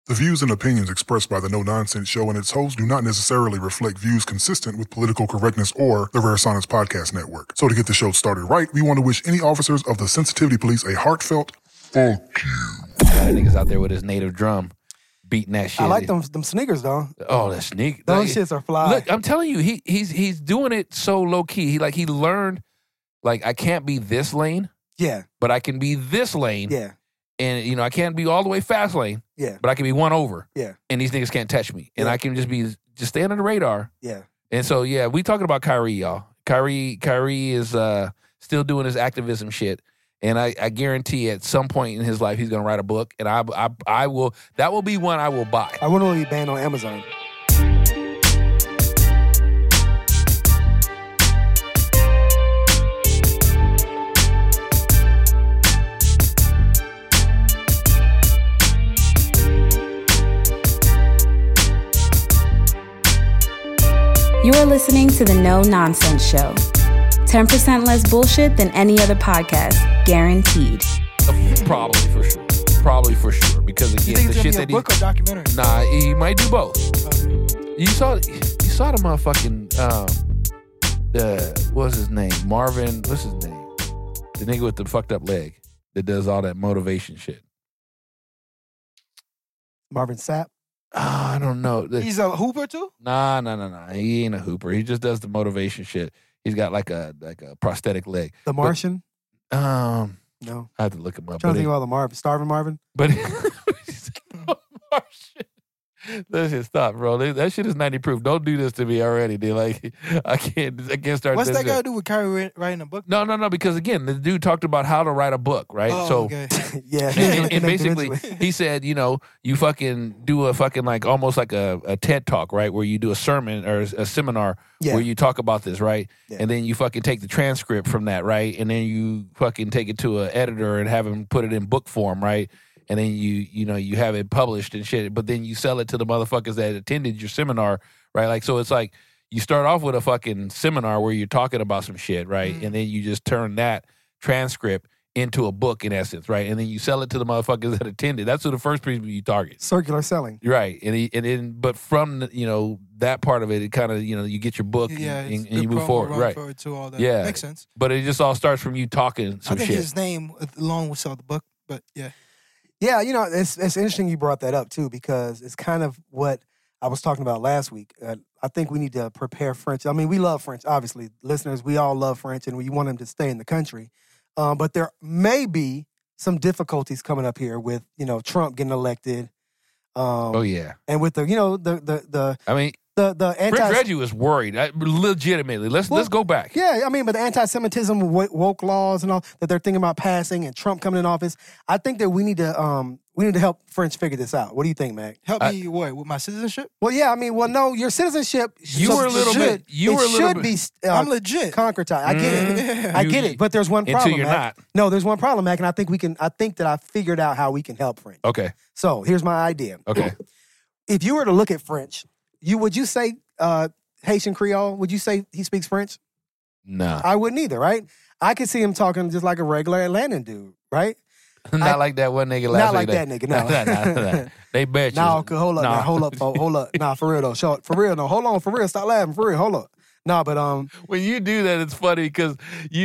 The views and opinions expressed by the No Nonsense Show and its hosts do not necessarily reflect views consistent with political correctness or the Rare Science Podcast Network. So to get the show started right, we want to wish any officers of the Sensitivity Police a heartfelt fuck you. That nigga's out there with his native drum, beating that shit. I like them sneakers though. Oh, the sneak. Those shits are fly. Look, I'm telling you, he's doing it so low key. He learned, like, I can't be this lane, Yeah, but I can be this lane. yeah, And, I can't be all the way fast lane, yeah, but I can be one over. yeah, And these niggas can't touch me. And Yeah. I can just stay under the radar. yeah. And so, yeah, we talking about Kyrie, y'all. Kyrie is still doing his activism shit. And I guarantee at some point in his life he's gonna write a book. And I will, that will be one I will buy. I wonder if he banned on Amazon. You are listening to the No Nonsense Show. 10% less bullshit than any other podcast, guaranteed. Probably for sure. Because You again, think the it's shit gonna that be a book or documentary? Nah, he might do both. You saw the motherfucking what's his name? Marvin, what's his name? The nigga with the fucked up leg that does all that motivation shit. Marvin Sapp. I don't know. He's a hooper too? Nah. He ain't a hooper. He just does the motivation shit. He's got like a prosthetic leg. The Martian. No, No. I have to look him up. I'm trying to think about the Marvin. Starving Marvin. But that shit stop, bro. That shit is 90 proof. Don't do this to me already, dude. Like I can't start. What's this that got shit. to do with Kyrie writing a book? No. Because again, the dude talked about how to write a book, right? Oh, so. okay. Yeah. And basically, he said, you fucking do a fucking like almost like a TED talk, right? Where you do a sermon or a seminar Yeah. where you talk about this, right? Yeah. And then you fucking take the transcript from that, right? And then you fucking take it to an editor and have him put it in book form, right? And then you have it published and shit. But then you sell it to the motherfuckers that attended your seminar, right? Like, so it's like you start off with a fucking seminar where you're talking about some shit, right? And then you just turn that transcript into a book in essence, right? And then you sell it to the motherfuckers that attended. That's who the first people you target. Circular selling. Right. But from, that part of it, it kind of, you get your book Yeah, and it's you good move promo forward. run Right. for it too, all that. Yeah. Makes sense. But it just all starts from you talking some I think shit. his name alone will sell the book, but yeah. Yeah, it's interesting you brought that up too, because it's kind of what I was talking about last week. I think we need to prepare French. I mean, we love French, obviously. Listeners, we all love French, and we want them to stay in the country. But there may be some difficulties coming up here with, Trump getting elected. Oh yeah. And with the I mean, the Prince anti Reggie was worried. Legitimately. Let's go back. Yeah, I mean, but the anti-Semitism, woke laws and all that they're thinking about passing, and Trump coming in office, I think that we need to help French figure this out. What do you think, Mac? Help me what? With my citizenship? Well, yeah, I mean, no, your citizenship. You were a little bit. You were a little should bit. be. I'm legit. Concretized. I get it. I get it. But there's one problem. Until you're Mac. not. No, there's one problem, Mac, and I think that I figured out how we can help French. Okay. So here's my idea. Okay. If you were to look at French, would you say Haitian Creole? Would you say he speaks French? Nah. I wouldn't either, right? I could see him talking just like a regular Atlantan dude, right? Not like that one nigga last Not like week. that nigga, no. Nah. They bet you. No, hold up, Nah. now, hold up, folks, hold up. Nah, for real though, for real, no, hold on, for real, stop laughing, for real, hold up. No, but When you do that, it's funny because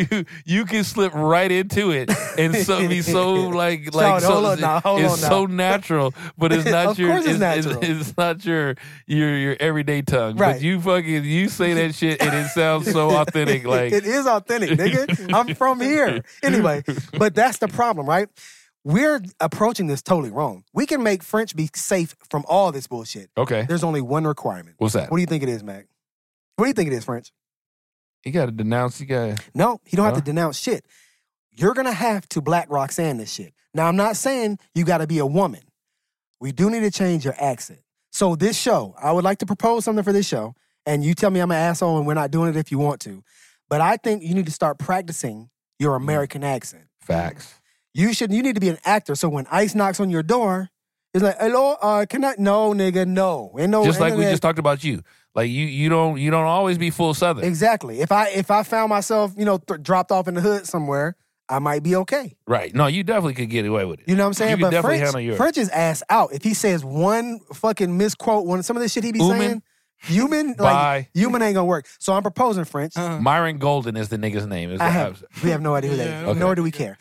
you can slip right into it and so be so like Hold so on now, hold it's on now. so natural, but it's not Of your course it's natural. It's not your everyday tongue. Right. But you say that shit and it sounds so authentic. Like it is authentic, nigga. I'm from here. Anyway, but that's the problem, right? We're approaching this totally wrong. We can make French be safe from all this bullshit. okay, There's only one requirement. what's that? What do you think it is, Mac? What do you think it is, French? You got to denounce. You got. No, you don't have Huh? to denounce shit. You're going to have to Black Roxanne this shit. Now, I'm not saying you got to be a woman. We do need to change your accent. So this show, I would like to propose something for this show, and you tell me I'm an asshole and we're not doing it if you want to. But I think you need to start practicing your American accent. Facts. You need to be an actor. So when ICE knocks on your door, it's like, hello, can I? No, nigga, no. Ain't no. Just like we internet. just talked about you. Like you don't always be full Southern. Exactly. If I found myself, dropped off in the hood somewhere, I might be okay. Right. No, you definitely could get away with it. You know what I'm saying? You could But definitely French, handle yours. French is ass out. If he says one fucking misquote, some of this shit he be Human. saying, human, Bye. like human ain't gonna work. So I'm proposing French. Myron Golden is the nigga's name. Is We have no idea who that Yeah, is, okay. nor do we care.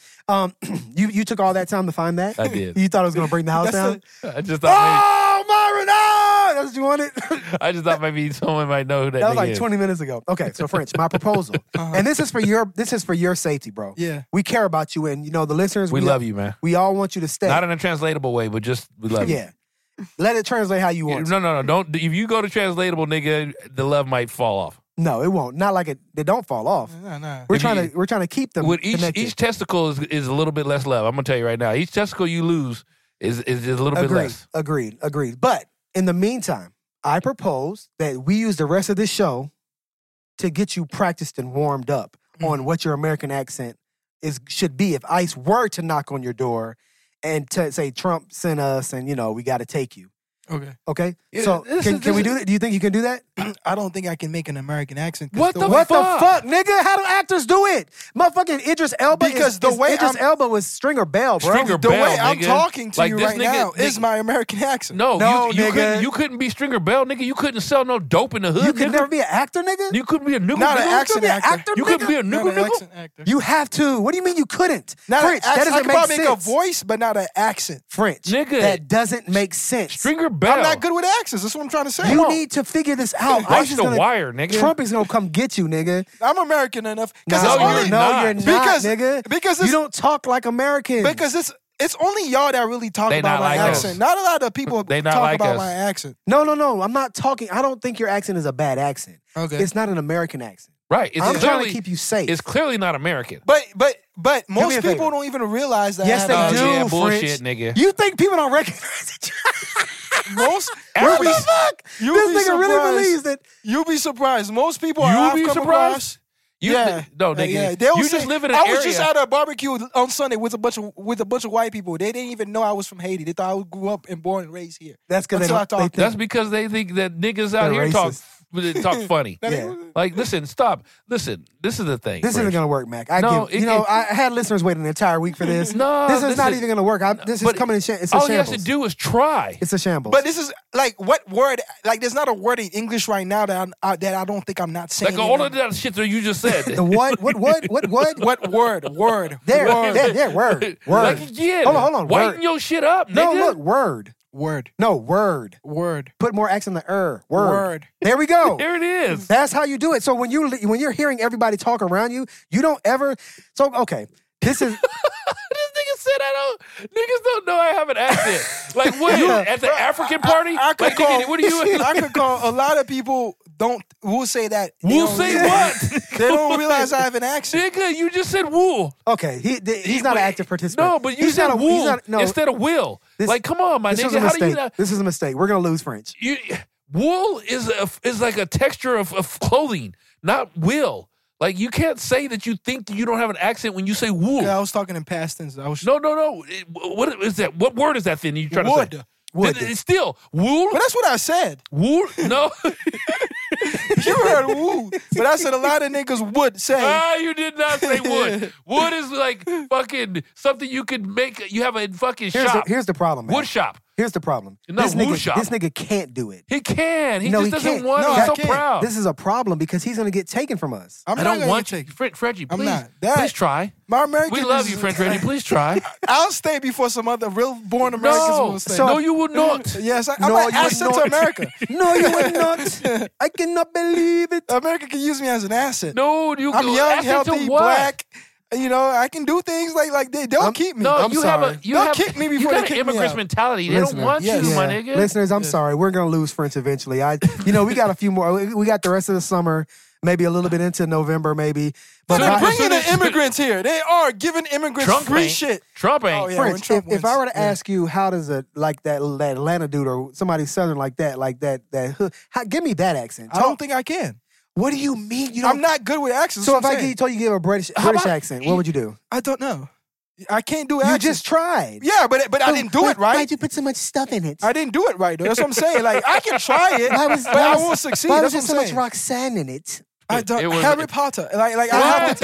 You took all that time to find that? I did. You thought it was gonna bring the house down? I just thought Oh, Myron! Oh, that's what you wanted. I just thought maybe someone might know who that That was nigga like is. 20 minutes ago. Okay, so French, my proposal, and this is for your safety, bro. Yeah. We care about you, and the listeners. We love you, man. We all want you to stay. Not in a translatable way, but just we love you. Yeah. Let it translate how you want. No. Don't. If you go to translatable, nigga, the love might fall off. No, it won't. Not like they don't fall off. Nah. We're If trying you- to keep them With connected. each testicle is a little bit less love. I'm gonna tell you right now. Each testicle you lose is a little bit less. Agreed. But in the meantime, I propose that we use the rest of this show to get you practiced and warmed up on what your American accent should be. If ICE were to knock on your door and to say Trump sent us and we got to take you. Okay. Okay? Yeah, So this can is- we do that? Do you think you can do that? I don't think I can make an American accent. 'cause What the way- What the fuck? fuck, nigga? How do actors do it? Motherfucking Idris Elba Because the way Idris I'm- Elba was Stringer Bell, bro. Stringer The Bell, way I'm nigga. talking to Like you this right nigga- now nigga- is my American accent. No, No, you nigga. couldn't be Stringer Bell, nigga. You couldn't sell no dope in the hood. You could nigga. never be an actor, nigga? You couldn't be a nigga. Not an nigga. accent be an actor. actor, You couldn't be a Not nigga. an nigga. accent actor. You have to. What do you mean you couldn't? Not French, an accent. that I doesn't could make probably sense. make a voice, but not an accent. French, Nigga. that doesn't make sense. Stringer Bell. I'm not good with accents. That's what I'm trying to say. You need to figure this out. Watch ICE is The gonna- Wire, nigga. Trump is gonna come get you, nigga. I'm American enough. No, Because No, it's you're only not. you're not, Because- nigga. because you it's- don't talk like Americans. because it's only y'all that really talk They about not my like us. accent. Not a lot of people They not talk like about us. my accent. no. I'm not talking. I don't think your accent is a bad accent. Okay. It's not an American accent. Right. It's I'm trying clearly, to keep you safe. It's clearly not American. But me most a people favor. don't even realize that. Yes, I they have do. an yeah, French. bullshit, nigga. You think people don't recognize it? accent. Most What you'll the be- fuck? you'll This be nigga really surprised. believes that. You'll be surprised. Most people You I've be come surprised? across. You, Yeah, no, nigga. yeah. They'll You say- just live in an I area. was just at a barbecue on Sunday with a bunch of white people. They didn't even know I was from Haiti. They thought I grew up and born and raised here. That's because Until I they talk- think That's because they think that niggas out They're here talk racist. funny. Yeah. Like, listen, stop. Listen, this is the thing. This isn't French. gonna work, Mac. No, I had listeners waiting an entire week for this. No, this is this not is- even gonna work. This is but coming in. It's a all you have shambles. to do is try. It's a shambles. But this is like what word? Like there's not a word in English right now that I don't think I'm not saying. Like all of that shit that you just said. the what? What word? What word? Word. There, Word. word. Like again, Hold on. Whiten Word. your shit up, nigga. No, look, word. Word. No, word. Word. Put more accent on the Word. Word. There we go. There it is. That's how you do it. So when you're hearing everybody talk around you, you don't ever. So okay, this is. This nigga said niggas don't know I have an accent. Like what? At the African party? I could Like, call. nigga, what are you? I could call. A lot of people will say that. They Will don't say realize- what? They don't realize I have an accent. Nigga, you just said wool. Okay, he's not an active participant. No, but you He's said not a- wool he's not- no, instead of will. This- Like, come on, my this is nigga. a How do you mistake. not? This is a mistake. We're gonna lose French. Wool is like a texture of clothing, not will. Like you can't say that you think that you don't have an accent when you say wool. Yeah, I was talking in past tense. I was. No. What is that? What word is that then you trying to Wood. say? Wood. It's still wool. But that's what I said. Wool? No. You heard woo. But I said a lot of niggas would say. You did not say wood. Wood is like fucking something you could make. You have a fucking shop. Here's the problem, man. Wood shop. Here's the problem. No, this wood nigga, shop. This nigga can't do it. He can. He No, just he doesn't can't. want. No, He's I so can't. proud. This is a problem because he's gonna get taken from us. I'm I not don't gonna want take you, Fredgie. I'm Please, not. That- please try. My American. We love is- you, French Reggie. Please try. I'll stay before some other real born Americans No, will stay. no, you will not. Yes, I'm No, an you would asset to not. America. No, you would not. I cannot believe it. America can use me as an asset. No, you. I'm young, asset to healthy, what? black. You know, I can do things like they'll keep me. No, I'm you sorry. have a. You They'll have. kick me you before got they kick an me immigrant's out. mentality. They Listener, don't want yes. you, my Yeah. nigga. Listeners, I'm sorry. We're gonna lose French eventually. We got a few more. We got the rest of the summer, maybe a little bit into November, maybe. But So by- bring in the immigrants here. They are giving immigrants Trump free ain't. shit. Trump ain't. Oh, yeah. when French, Trump if I wins. were to ask you, how does that Atlanta dude or somebody Southern like that give me that accent. I don't think I can. What do you mean? You don't. I'm not good with accents. So that's if what I I'm saying. told you to give a British about- accent, what would you do? I don't know. I can't do You accents. just tried. Yeah, but I didn't do it right. Why'd you put so much stuff in it? I didn't do it right, though. That's what I'm saying. Like, I can try it, but I won't succeed. Why That's was what there I'm so much saying. Roxanne in it? I don't. It was- Harry Potter. Like I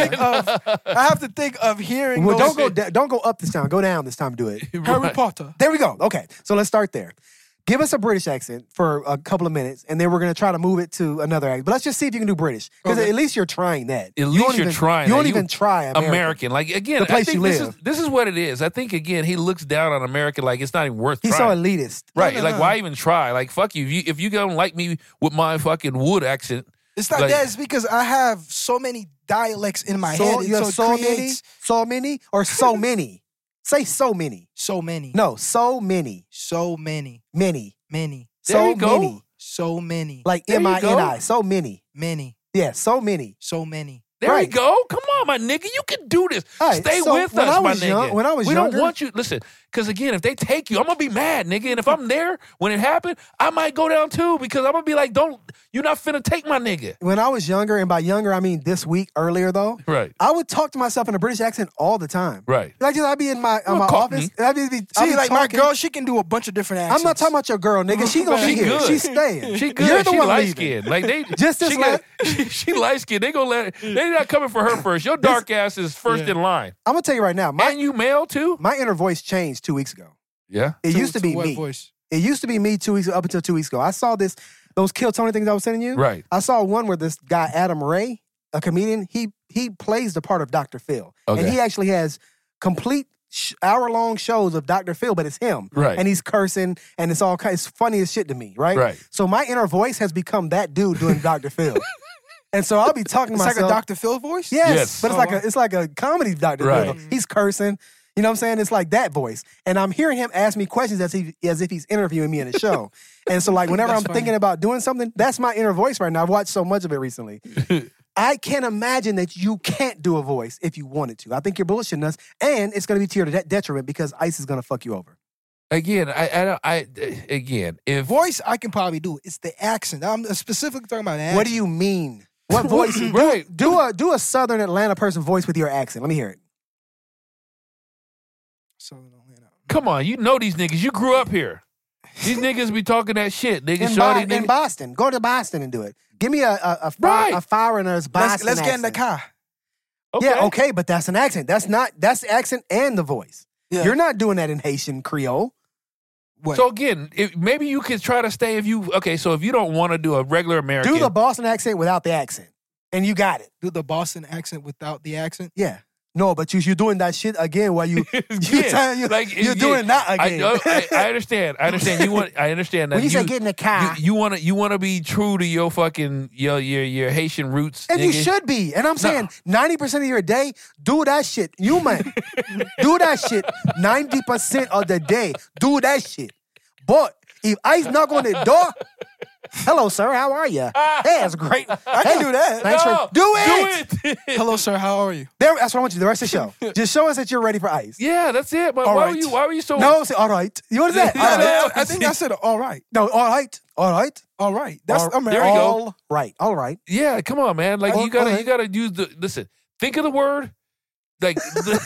have to think of hearing. Well, those, don't go up this time. Go down this time. Do it. Harry Right. Potter. There we go. Okay, so let's start there. Give us a British accent for a couple of minutes, and then we're gonna try to move it to another accent. But let's just see if you can do British, because Okay. at least you're trying that. At least you're trying. You that. don't even try American. Like again, The place I think you this live. is what it is. I think again he looks down on America like it's not even worth He's so trying. elitist. Right? No, like no. why even try? Like fuck you. If you don't like me with my fucking wood accent, It's not Like- that. It's because I have so many dialects in my head. You have So so it many, creates so many, or so many. Say so many. so many. No, so many, So many. many, Many. There so you go. many. So many. Like There you go. MINI. So many. Many. Yeah, so many. So many. there Right. you go. Come on, my nigga, you can do this. All right, Stay so with when us, I my was nigga. young- when I was we younger- don't want you. Listen, because again, if they take you, I'm gonna be mad, nigga. And if I'm there when it happened, I might go down too because I'm gonna be like, you're not finna take my nigga. When I was younger, and by younger I mean this week earlier though, Right. I would talk to myself in a British accent all the time. Right. Like I'd be in my Well, my Cockney. office. And I'd be See, like my talking. girl, she can do a bunch of different accents. I'm not talking about your girl, nigga. She gonna She be here. good. She's staying. She good. You're the She one light leaving. skinned. Like they Just as she, got, she light skinned. They gonna let they not coming for her first. Your dark ass is first in line. I'm gonna tell you right now. And you male too? My inner voice changed 2 weeks ago. Yeah. It used to be what me. voice? It used to be me 2 weeks up until 2 weeks ago. I saw those Kill Tony things I was sending you. Right. I saw one where this guy Adam Ray, a comedian, he plays the part of Dr. Phil, and Okay. he actually has complete hour-long shows of Dr. Phil, but it's him, Right. And he's cursing, and it's funny as shit to me, right? Right. So my inner voice has become that dude doing Dr. Phil, and so I'll be talking to It's myself. like a Dr. Phil voice? Yes, Yes. but it's like a comedy Dr. Right. Phil. He's cursing. You know what I'm saying? It's like that voice. And I'm hearing him ask me questions as if he's interviewing me in a show. And so like whenever That's I'm funny. thinking about doing something, that's my inner voice right now. I've watched so much of it recently. I can't imagine that you can't do a voice if you wanted to. I think you're bullshitting us, and it's going to be to your detriment because ICE is going to fuck you over. Again, again, if Voice, I can probably do. It's the accent. I'm specifically talking about accent. What do you mean? What voice? Right. Do a Southern Atlanta person voice with your accent. Let me hear it. Southern Atlanta. come on, you know these niggas. You grew up here. These niggas be talking that shit. Niggas, shorty In niggas. Boston. Go to Boston and do it. Give me a Right. foreigner's Boston Let's get in the accent. car. Yeah, okay, but that's an accent. That's the accent and the voice. Yeah. You're not doing that in Haitian Creole. What? So again, maybe you could try to stay if you so if you don't want to do a regular American, Do the Boston accent without the accent. And you got it. do the Boston accent without the accent? Yeah. No, but you're doing that shit again while you Yeah, you're like, doing that again. I understand. I understand. I understand that. When you say get in the car. you want to be true to your fucking your Haitian roots, And you nigga. should be. And I'm saying 90% of your day, do that shit. You man. Do that shit 90% of the day. Do that shit. But if ICE knock on the door, hello, sir, how are you? Hey, that's great. I can do that. Thanks for do it. Do it. Hello, sir. How are you? That's what I want you to do the rest of the show. Just show us that you're ready for ICE. Yeah, that's it. But All why right. were you so? No, say all right. What is that? Yeah, All right. I think I said all right. No, all right. All right. All right. That's All- American. There you go. All right. All right. Yeah, come on, man. Like Oh, you gotta okay. you gotta use the listen. Think of the word. Like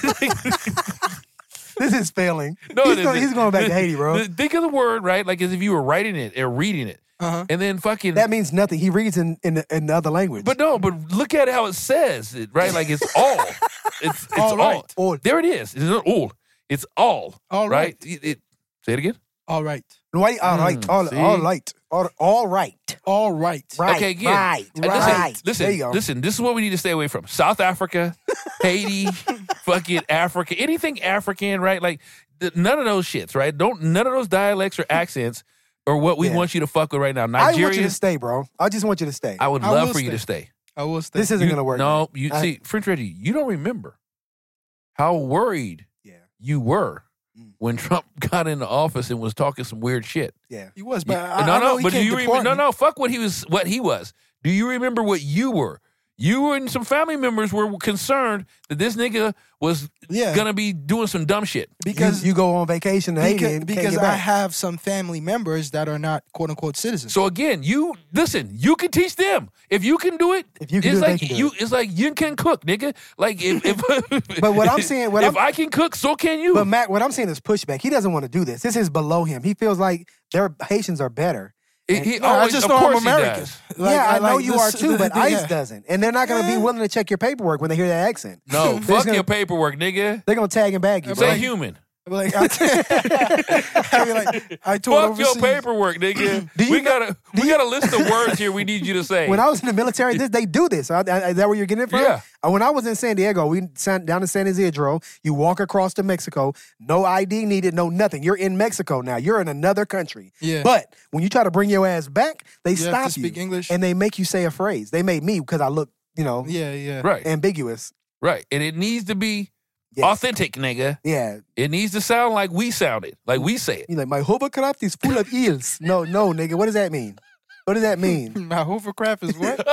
This is failing. No, he's going back to Haiti, bro. Think of the word right, like as if you were writing it or reading it, Uh-huh. and then fucking. That means nothing. He reads in the other language. But no, but look at how it says it, right? Like it's all. It's All right. all. There it is. It's not all. It's all. All right. right. Say it again. All right. Right, all right, all see? right, all right, All right. right, Okay, again. right, Listen, right. Listen, There you go. listen. This is what we need to stay away from: South Africa, Haiti, fucking Africa, anything African, right? Like none of those shits, right? None of those dialects or accents are what we Yeah. want you to fuck with right now. I want you to Nigerian, stay, bro. I just want you to stay. I would I love will for you to stay. stay. I will stay. This isn't You- gonna work. No, you I- see, French Reggie, you don't remember how worried Yeah, you were Mm. when Trump got into office and was talking some weird shit. yeah. He was, but You- I know he but do can't you deport remember? me. No, fuck what he was. Do you remember what you were? You and some family members were concerned that this nigga was Yeah. gonna be doing some dumb shit. Because you go on vacation to Haiti because, and can't because get I back. have some family members that are not quote unquote citizens. So again, you can teach them. If you can do it, If you can it's do it, they like can do you. it. It's like you can cook, nigga. Like if But what I'm saying- what if I'm- I can cook, so can you. But Mac, what I'm saying is pushback. He doesn't want to do this. This is below him. He feels like their Haitians are better. He No, I always, just of know I'm course he American. does. Yeah, I know you are this- too, but ICE yeah. doesn't. And they're not going to be willing to check your paperwork when they hear that accent. No, They're fuck gonna- your paperwork, nigga. They're going to tag and bag you. But Say bro. like- human. Like, I be like, I told Fuck your overseas. paperwork, nigga. Do you we know- got a list of words here we need you to say. When I was in the military, they do this. Is that where you're getting it from? Yeah. When I was in San Diego, we sat down to San Isidro. You walk across to Mexico. No ID needed, no nothing. You're in Mexico now. You're in another country. Yeah. But when you try to bring your ass back, they You have stop to speak you. English. And they make you say a phrase. They made me because I look, Yeah. right, ambiguous. right. And it needs to be Yes. authentic, nigga. Yeah. It needs to sound like we sounded, like we say it. You're like, my hovercraft is full of eels. No, nigga. What does that mean? What does that mean? My hovercraft is what?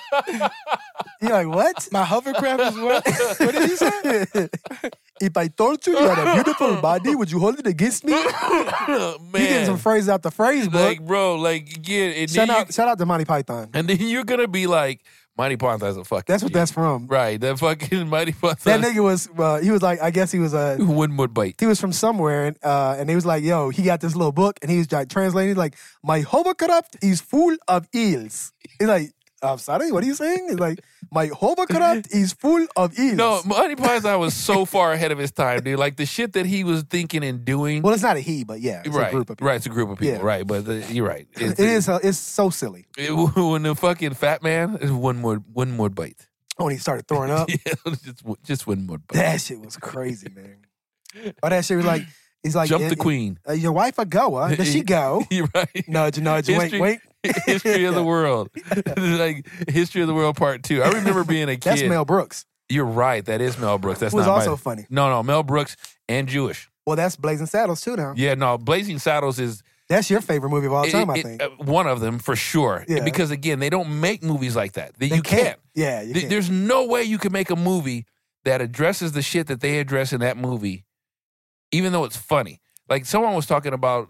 You're like, what? My hovercraft is what? What did he say? If I told you you had a beautiful body, would you hold it against me? Man, You getting some phrases out the phrase book. like, bro, like, again, and Shout then, out to Monty Python. and then you're gonna be like, Monty Python's a fucking That's what G. that's from. Right, that fucking Monty That Python. nigga was, he was like, I guess he was One more bite. he was from somewhere, and he was like, yo, he got this little book, and he was like translating, like, my hovercraft is full of eels. He's like, I'm sorry, what are you saying? He's like, my hovercraft is full of eels. No, Monty Python was so far ahead of his time, dude. Like the shit that he was thinking and doing. Well, it's not a he, but yeah, it's right, a group of people. right, it's a group of people, Yeah. right? But you're right. It's so silly. When the fucking fat man is one more bite. When he started throwing up, Yeah, just one more bite. that shit was crazy, man. Oh, that shit was like, he's like, Jump the queen. Your wife a goer? Does she go? You're right. Nudge, History- wait. History of the world, like History of the World Part 2. I remember being a kid. That's Mel Brooks. You're right. That is Mel Brooks. That's Who was not also my- funny. No, Mel Brooks and Jewish. Well, that's Blazing Saddles too now. Yeah, no, Blazing Saddles is That's your favorite movie of all time, I think. one of them for sure. Yeah. Because again, they don't make movies like that. They You can't. Yeah, you can't. There's no way you can make a movie that addresses the shit that they address in that movie, even though it's funny. Like someone was talking about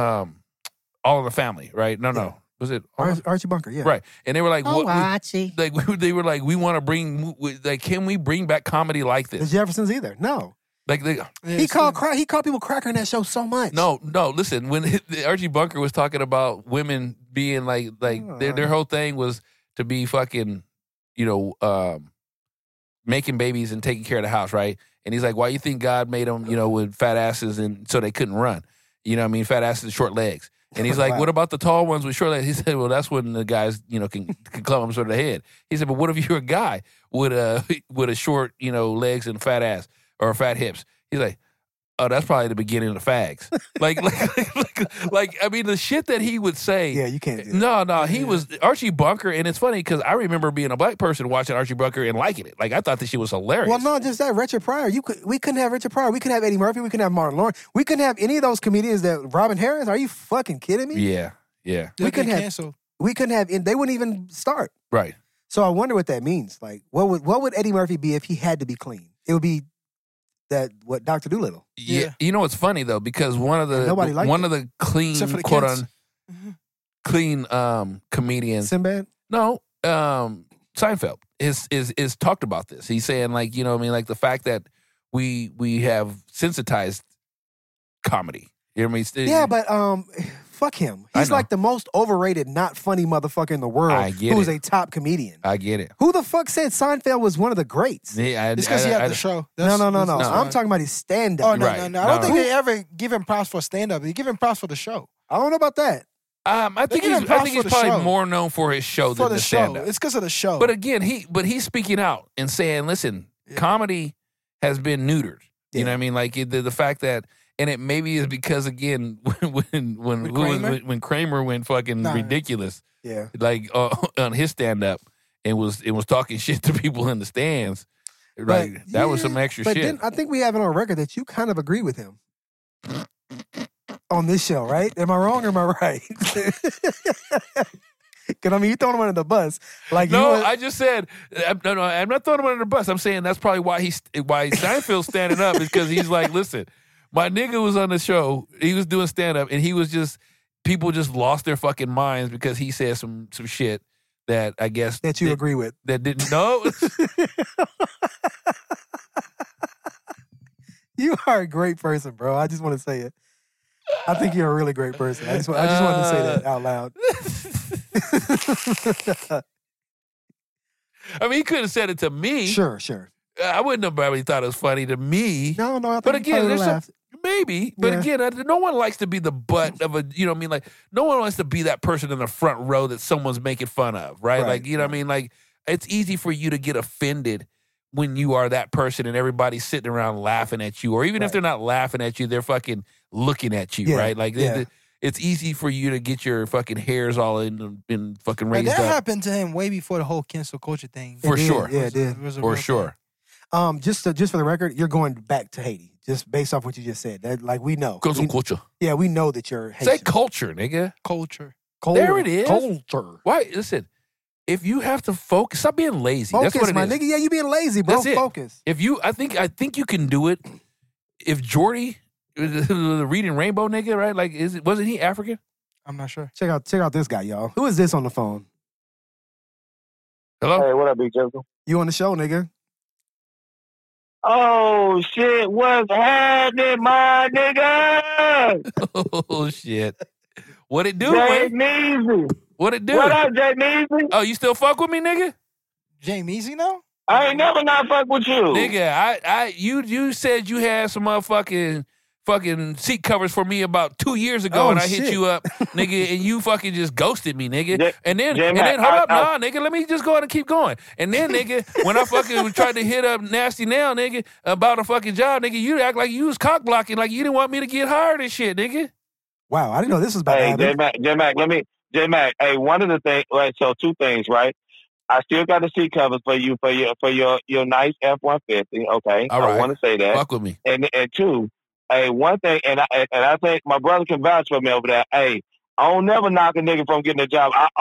All in the Family, right? No. Yeah. Was it All in- Archie Bunker, yeah. Right. And they were like, what? Archie. Like they were like, we want to bring, like, can we bring back comedy like The this? Jeffersons either. No. Like, He called people cracker in that show so much. no. Listen, when Archie Bunker was talking about women being like their whole thing was to be fucking, making babies and taking care of the house, right? And he's like, why you think God made them, with fat asses and so they couldn't run? You know what I mean? Fat asses and short legs. And he's like, Wow. what about the tall ones with short legs? He said, well, that's when the guys, can club them sort of the head. He said, but what if you're a guy with a short, legs and fat ass or fat hips? He's like, oh, that's probably the beginning of the fags. like, I mean, the shit that he would say. Yeah, you can't do that. No, he was Archie Bunker, and it's funny because I remember being a black person watching Archie Bunker and liking it. Like I thought this shit was hilarious. Well, not just that. Richard Pryor. We couldn't have Richard Pryor. We couldn't have Eddie Murphy. We couldn't have Martin Lawrence. We couldn't have any of those comedians that Robin Harris. Are you fucking kidding me? Yeah. We couldn't have- canceled. We couldn't have. They wouldn't even start. Right. So I wonder what that means. Like, what would Eddie Murphy be if he had to be clean? It would be what Dr. Doolittle. Yeah. Yeah. You know, it's funny though because one of Nobody liked the clean Except for the quote kids. on clean comedians. Sinbad. No, Seinfeld is talked about this. He's saying like, like the fact that we have sensitized comedy. You know what I mean? Yeah, but fuck him. I He's know. like the most overrated, not funny motherfucker in the world. I get who's it. a top comedian. I get it. Who the fuck said Seinfeld was one of the greats? Yeah, It's because he had the show. No. That's I'm why. talking about his stand-up. Oh, no. Right. I don't No. think they ever give him props for stand-up. They give him props for the show. I don't know about that. I think give him he's props for the probably show. more known for his show For than the the show. stand-up. It's because of the show. But again, he's speaking out and saying, "Listen, comedy has been neutered." You Yeah. know what I mean? Like the fact that, and it maybe is because again, when Kramer went fucking Nah. ridiculous, Yeah. like on his stand-up, and was talking shit to people in the stands. Right, But, that was yeah, some extra but shit. then I think we have it on record that you kind of agree with him on this show, right? Am I wrong or am I right? Because I mean, you throwing him under the bus, like No, you. I just said no. I'm not throwing him under the bus. I'm saying that's probably why Seinfeld's standing up is because he's like, listen, my nigga was on the show. He was doing stand up, and he was just people just lost their fucking minds because he said some shit that I guess that you agree with. that didn't know. You are a great person, bro. I just want to say it. I think you're a really great person. I just wanted to say that out loud. I mean, he could have said it to me. Sure. I wouldn't have probably thought it was funny to me. No. I think But again, there's maybe. But Yeah. again, no one likes to be the butt of a, you know what I mean? Like, no one wants to be that person in the front row that someone's making fun of, right? Right, Like, you know what I mean? Like, it's easy for you to get offended when you are that person and everybody's sitting around laughing at you. Or even if Right. they're not laughing at you, they're fucking looking at you, Yeah, right? Like, yeah. it's easy for you to get your fucking hairs all in fucking Like, raised that up. happened to him way before the whole cancel culture thing. For It did, sure. Yeah, it did. was a For real sure. Just for the record, you're going back to Haiti, just based off what you just said. That, like, we know. Cancel culture. Yeah, we know that you're Say Haitian. culture, nigga. culture. There it is. Culture. Why? Listen, if you have to focus, stop being lazy. Focus, That's what it my is. nigga. Yeah, you being lazy, bro. That's it. Focus. If you, I think you can do it. If Jordy, the Reading Rainbow nigga, right? Like, wasn't he African? I'm not sure. Check out this guy, y'all. Who is this on the phone? Hello. Hey, what up, Big Joseph? You on the show, nigga? Oh, shit, what's happening, my nigga? Oh shit. What it do, Jay man? Measy. What it do? What up, Jay Measy? Oh, you still fuck with me, nigga? Jamie Easy now? I ain't never not fuck with you. Nigga, you said you had some motherfucking fucking seat covers for me about 2 years ago, Oh, and I shit. hit you up, nigga, and you fucking just ghosted me, nigga. J- and then J-Mac, hold up, I- nah, nigga, let me just go ahead and keep going. And then, nigga, when I fucking tried to hit up Nasty Now, nigga, about a fucking job, nigga, you act like you was cock blocking, like you didn't want me to get hired and shit, nigga. Wow, I didn't know this was about to Hey, happen. J-Mac, hey, one of the things, right, so two things, right? I still got the seat covers for you for your nice F-150, okay? All right. I want to say that. Fuck with me. And two, hey, one thing, and I think my brother can vouch for me over there. Hey, I don't never knock a nigga from getting a job. I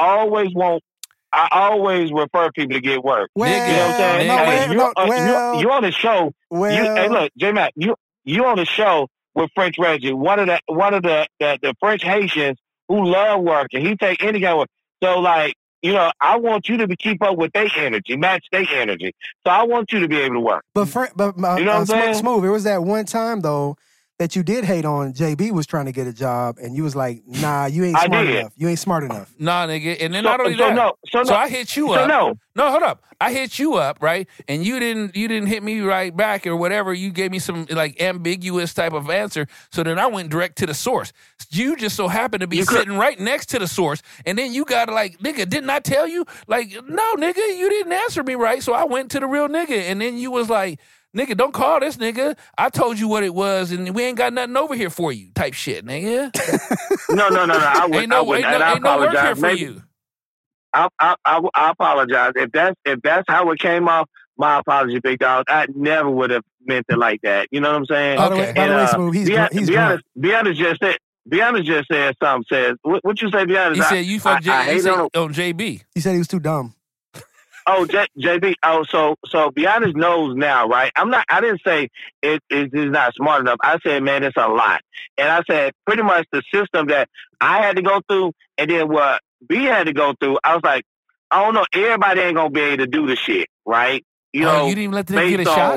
always refer people to get work. Well, Nigga, You know what I'm saying? nigga. Hey, you on the show. Hey, look, J-Mac, you on the show with French Reggie, one of the French Haitians who love working. He take any kind of work. So like, you know, I want you to keep up with their energy, match their energy. So I want you to be able to work. But You know what I'm saying? Smooth. It was that one time though that you did hate on JB was trying to get a job, and you was like, "Nah, you ain't I smart did. enough. You ain't smart enough." Nah, nigga. And then So- not only so that. no, so no. I hit you So up. no. No, hold up. I hit you up, right? And you didn't hit me right back or whatever. You gave me some like ambiguous type of answer. So then I went direct to the source. You just so happened to be sitting right next to the source. And then you got like, nigga, didn't I tell you? Like, no, nigga, you didn't answer me right. So I went to the real nigga. And then you was like, nigga, don't call this nigga. I told you what it was, and we ain't got nothing over here for you. Type shit, nigga. No. I would, Ain't no work here for you. I apologize if that's how it came off. My apology, big dog. I never would have meant it like that. You know what I'm saying? By the Okay. way, Smooth, he's drunk. Beyonce just said something. Says what you say, Beyonce? He said you fuck I J. hate on. on JB. He said he was too dumb. Oh, JB. Oh, so Beyonce knows now, right? I didn't say it is not smart enough. I said, man, it's a lot. And I said pretty much the system that I had to go through, and then what B had to go through. I was like, I don't know. Everybody ain't gonna be able to do the shit, right? You know, you didn't even let them get a shot?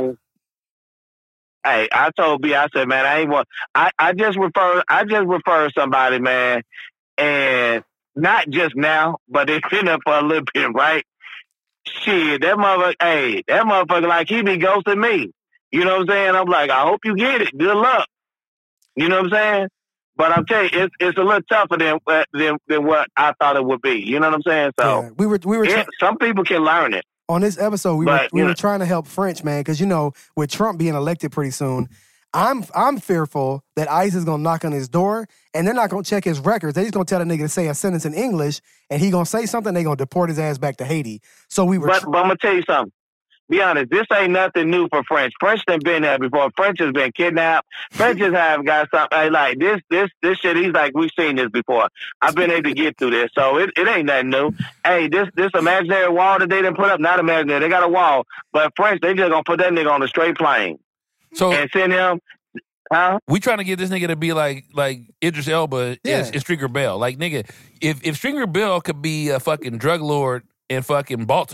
Hey, I told B, I said, man, I ain't want. I just refer somebody, man, and not just now, but it's been up for a little bit, right? Shit, that motherfucker, like he be ghosting me. You know what I'm saying? I'm like, I hope you get it. Good luck. You know what I'm saying? But I'm telling you, it's a little tougher than what I thought it would be. You know what I'm saying? So Yeah, we were some people can learn it. on this episode. We But, were you know- trying to help French, man, because you know with Trump being elected pretty soon, I'm fearful that ICE is gonna knock on his door and they're not gonna check his records. They just gonna tell the nigga to say a sentence in English and he gonna say something. They gonna deport his ass back to Haiti. So we were. But I'm gonna tell you something. Be honest, this ain't nothing new for French. French done been there before. French has been kidnapped. French has have got something hey, like this shit. He's like, we've seen this before. I've been able to get through this, so it ain't nothing new. Hey, this imaginary wall that they done put up, not imaginary. They got a wall, but French they just gonna put that nigga on a straight plane So and send him. Huh? we trying to get this nigga to be like Idris Elba Yeah. is Stringer Bell. Like, nigga, if Stringer Bell could be a fucking drug lord in fucking Baltimore,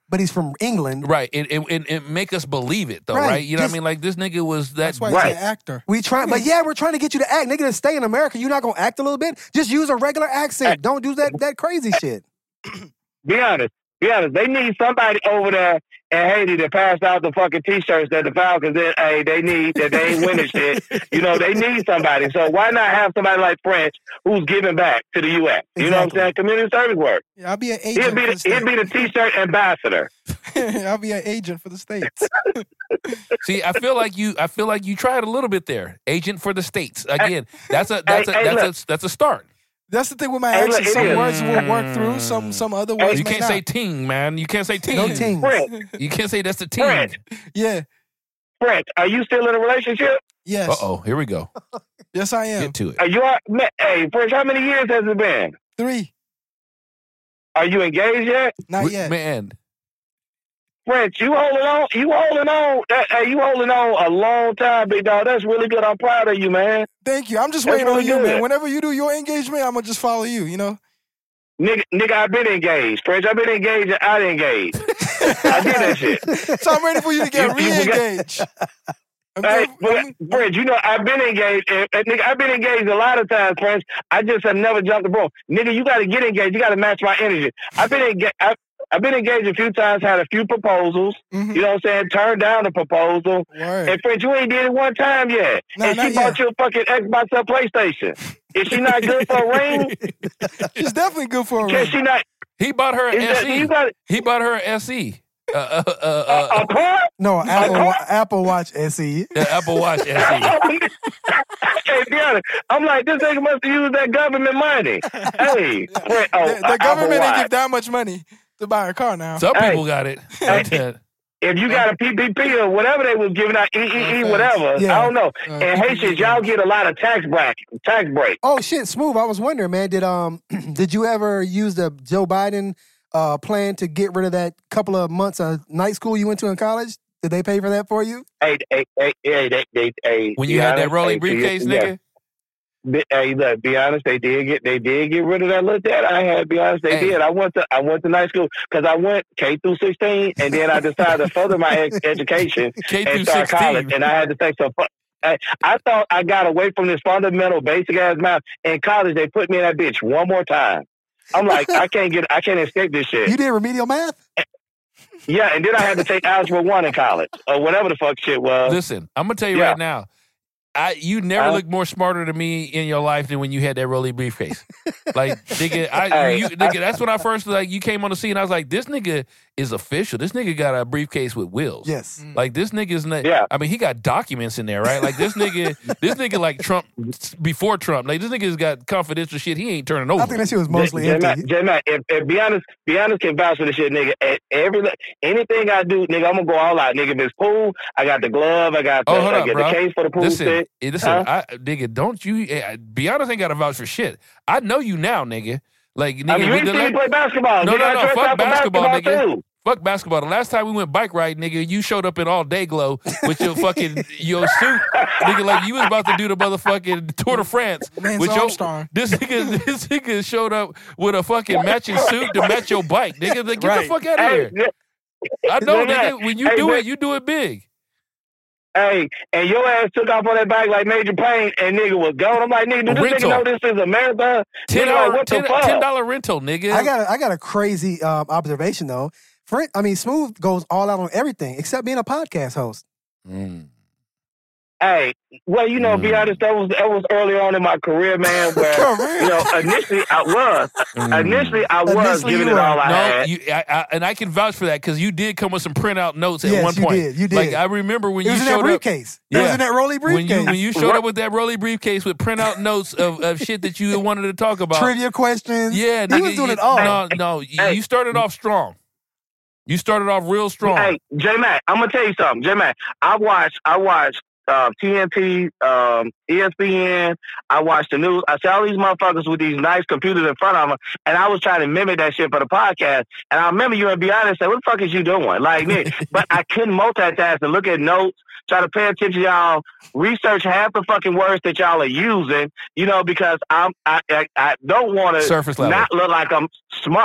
but he's from England. Right, and make us believe it though, right? You know what I mean? Like this nigga was that. That's why he's an actor. We're trying to get you to act. Nigga, to stay in America, you're not gonna act a little bit. Just use a regular accent. Don't do that crazy shit. Be honest. They need somebody over there in Haiti to pass out the fucking T-shirts that the Falcons they need that they ain't winning shit. You know, they need somebody. So why not have somebody like French who's giving back to the U.S.? You know what I'm saying? Community service work. Yeah, I'll be an agent. He'll be the T-shirt ambassador. I'll be an agent for the States. See, I feel like you tried a little bit there. Agent for the States. Again, that's a start. That's the thing with my accent. Some words will work through. Some other words you may can't not. say ting, man. You can't say ting. No ting. You can't say that's the ting. French. Yeah. French, are you still in a relationship? Yes. Uh-oh, here we go. Yes, I am. Get to it. Hey, French, how many years has it been? 3. Are you engaged yet? Not yet. Man. French, you holding on. You holding on a long time, big dog. That's really good. I'm proud of you, man. Thank you. I'm just That's waiting on really you, good. man. Whenever you do your engagement, I'm going to just follow you, you know? Nigga, I've been engaged. French, I've been engaged and out engaged. I did that shit. So I'm ready for you to get re-engaged. French, you know, I've been engaged. And, nigga, I've been engaged a lot of times, French. I just have never jumped the broom. Nigga, you got to get engaged. You got to match my energy. I've been engaged a few times, had a few proposals. Mm-hmm. You know what I'm saying? Turned down the proposal. Word. And French, you ain't did it one time yet. No, and she not bought yet. you a fucking Xbox or PlayStation. Is she not good for a ring? She's definitely good for a Can ring. she not? He bought her an Is that- SE. you got- He bought her an SE. A car? No, Apple Watch SE. The Apple Watch SE. Hey, be honest. I'm like, this nigga must have used that government money. Hey, The government didn't give that much money to buy a car now. Some Hey. people got it. If you got a PPP or whatever they was giving out, whatever, Yeah. I don't know. And Haitians, y'all get a lot of tax break. Oh shit, Smooth. I was wondering, man. Did you ever use the Joe Biden plan to get rid of that couple of months of night school you went to in college? Did they pay for that for you? Hey, When you had that rolling briefcase, nigga. Hey, look, be honest, they did get rid of that little debt I had. Be honest, they did. I went to night school because I went K through 16, and then I decided to further my education K and through start 16. college, and I had to take some. I thought I got away from this fundamental, basic ass math. In college, they put me in that bitch one more time. I'm like, I can't escape this shit. You did remedial math? Yeah, and then I had to take Algebra 1 in college, or whatever the fuck shit was. Listen, I'm gonna tell you Yeah. right now. You never looked more smarter to me in your life than when you had that rolly briefcase. Like, nigga, that's when I first, like, you came on the scene. I was like, this nigga is official. This nigga got a briefcase with wheels. Yes. Like, this nigga's not, Yeah. I mean, he got documents in there, right? Like, this nigga like Trump, before Trump. Like, this nigga's got confidential shit he ain't turning over. I think that shit was mostly empty. J-Mac, if be honest can vouch for this shit, nigga. Anything I do, nigga, I'm gonna go all out, nigga. If it's pool, I got the glove, I got the case for the pool stick. Listen, nigga, don't you, be honest, ain't got to vouch for shit. I know you now, nigga. Like, nigga, I mean, you ain't seen me play basketball. No, nigga, I dressed fuck out for basketball, nigga. too. Fuck basketball. The last time we went bike riding, nigga, you showed up in all day glow with your fucking your suit, nigga. Like you was about to do the motherfucking Tour de France Lance with Armstrong. This nigga showed up with a fucking matching suit to match your bike, nigga. Like, get the fuck out of here. I know, nigga. When you do it, you do it big. Hey, and your ass took off on that bike like Major Payne, and nigga was gone. I'm like, nigga, do this nigga know this is a marathon? $10 rental, nigga. I got a crazy observation though. Smooth goes all out on everything except being a podcast host. Hey, well, you know, be honest, that was early on in my career, man. Where you know, initially I was giving it all I had. And I can vouch for that because you did come with some printout notes at one point. You did. Like I remember when it you was in showed that briefcase. up. It was in that rolly briefcase. When you showed up with that rolly briefcase with printout notes of shit that you wanted to talk about, trivia questions. Yeah, he was doing it all. No, you started off strong. You started off real strong. Hey, J-Mac, I'm gonna tell you something. J-Mac, I watched TNT, ESPN. I watched the news. I see all these motherfuckers with these nice computers in front of them, and I was trying to mimic that shit for the podcast. And I remember you and Beyonce said, "What the fuck is you doing?" Like me, but I couldn't multitask and look at notes, try to pay attention to y'all, research half the fucking words that y'all are using. You know, because I don't want to surface level. not look like I'm smart.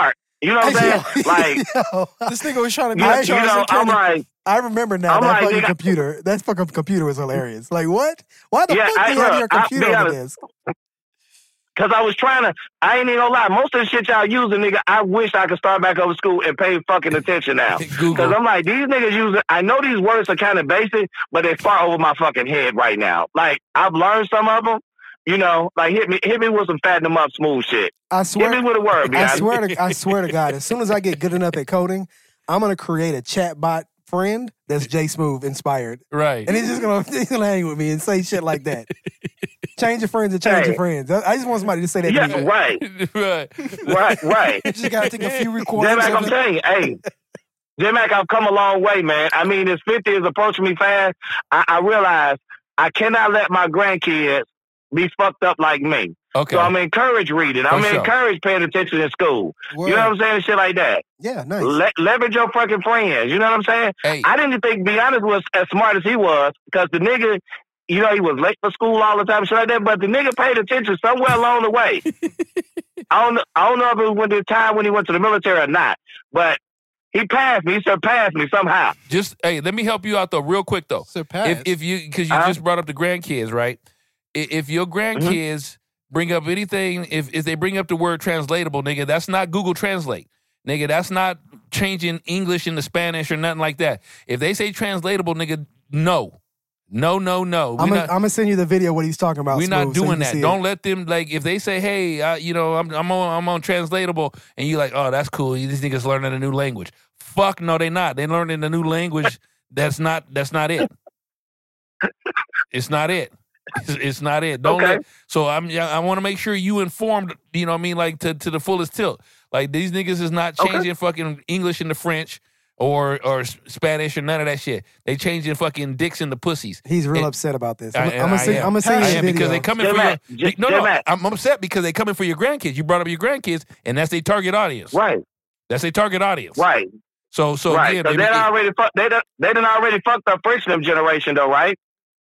You know what I'm saying? Like, This nigga was trying to be you know, I'm like, I remember now I'm that like, fucking nigga- computer. That fucking computer was hilarious. Like what? Why the Yeah, fuck do you have your I'll computer be on the honest. desk? Cause I was trying to, I ain't even gonna lie. Most of the shit y'all using, nigga, I wish I could start back over school and pay fucking attention now. Google. Cause I'm like, these niggas using, I know these words are kind of basic, but they're far over my fucking head right now. Like, I've learned some of them, you know, like hit me with some fatten them up smooth shit. I Hit swear. me with a word, I man. swear to God, as soon as I get good enough at coding, I'm gonna create a chatbot friend that's J Smooth inspired, Right. and he's gonna hang with me and say shit like that. Change your friends and change your friends. I just want somebody to say that to Yeah, me. right. right. just gotta take a few recordings. J-Mac, of I'm it. telling you, hey, J-Mac, I've come a long way, man. I mean, this 50 is approaching me fast. I realize I cannot let my grandkids be fucked up like me. Okay. So I'm encouraged reading. I'm encouraged paying attention in school. Word. You know what I'm saying? Shit like that. Yeah, nice. Leverage your fucking friends. You know what I'm saying? Hey. I didn't think be honest was as smart as he was because the nigga, you know, he was late for school all the time, shit like that. But the nigga paid attention somewhere along the way. I don't know if it was when the time when he went to the military or not, but he passed me. He surpassed me somehow. Just hey, let me help you out though, real quick though. Surpassed. If you because you just brought up the grandkids, right? If your grandkids bring up anything, if they bring up the word translatable, nigga, that's not Google Translate. Nigga, that's not changing English into Spanish or nothing like that. If they say translatable, nigga, no. I'm gonna send you the video what he's talking about. We're not Smooth, so you doing can that. see Don't it. let them like if they say, "Hey, you know, I'm on translatable," and you like, "Oh, that's cool. These niggas learning a new language." Fuck no, they not. They learning a new language. That's not it. It's not it. It's not it. Don't Okay. so I want to make sure you informed. You know what I mean? Like to the fullest tilt. Like these niggas is not changing fucking English into French or Spanish or none of that shit. They changing fucking dicks into pussies. He's real And- upset about this. I I'm gonna send am. you I the am video. because they coming for J-Mac, your. No, J-Mac. I'm upset because they coming for your grandkids. You brought up your grandkids, and that's their target audience. Right, That's their target audience. right, So right. again, Because they done already fucked up French generation though, right?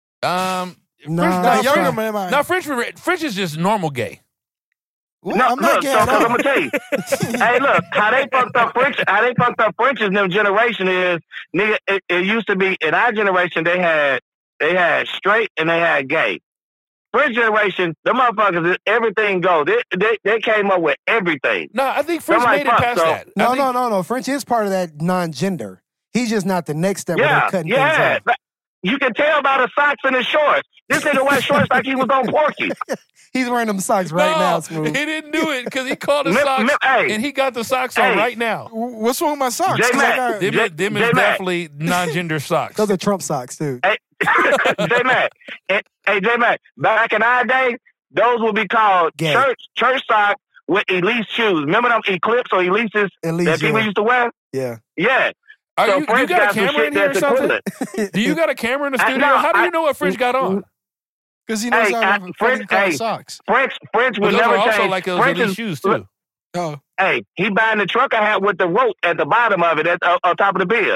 Nah, French- younger man. no, French is just normal gay. What? No, I'm not look, gay so at all. I'm gonna tell you. Hey, look, how they fucked up French in their generation is, nigga. It used to be in our generation they had straight and they had gay. French generation, the motherfuckers, everything go. They came up with everything. No, I think French Somebody made it fuck, past so- that. I No, think- no. French is part of that non-gender. He's just not the next step where Yeah, they're cutting yeah. things off. You can tell by the socks and the shorts. This nigga wear shorts like he was on Porky. He's wearing them socks right no, now, he Smooth. didn't do it because he called the Mip- socks, Mip- hey. and he got the socks on Hey. right now. What's wrong with my socks? 'Cause J-Mac. I got- Them, J- them is J-Mac. definitely non-gender socks. Those are Trump socks, too. Hey, J-Mac. Hey, J-Mac. Back in our day, those would be called Gay. church socks with Elise shoes. Remember them Eclipse or Elises At least, that people yeah. used to wear? Yeah. Yeah. Are So you French got a got some camera in shit here or that's something? equivalent. Do you got a camera in the I- studio? no, How do you I- know what French got on? Because he knows Hey, how to French- fucking color hey. socks. French But would those never are also change. like those French elite is- shoes too. Oh, Hey, he buying the trucker hat with the rope at the bottom of it on top of the bib.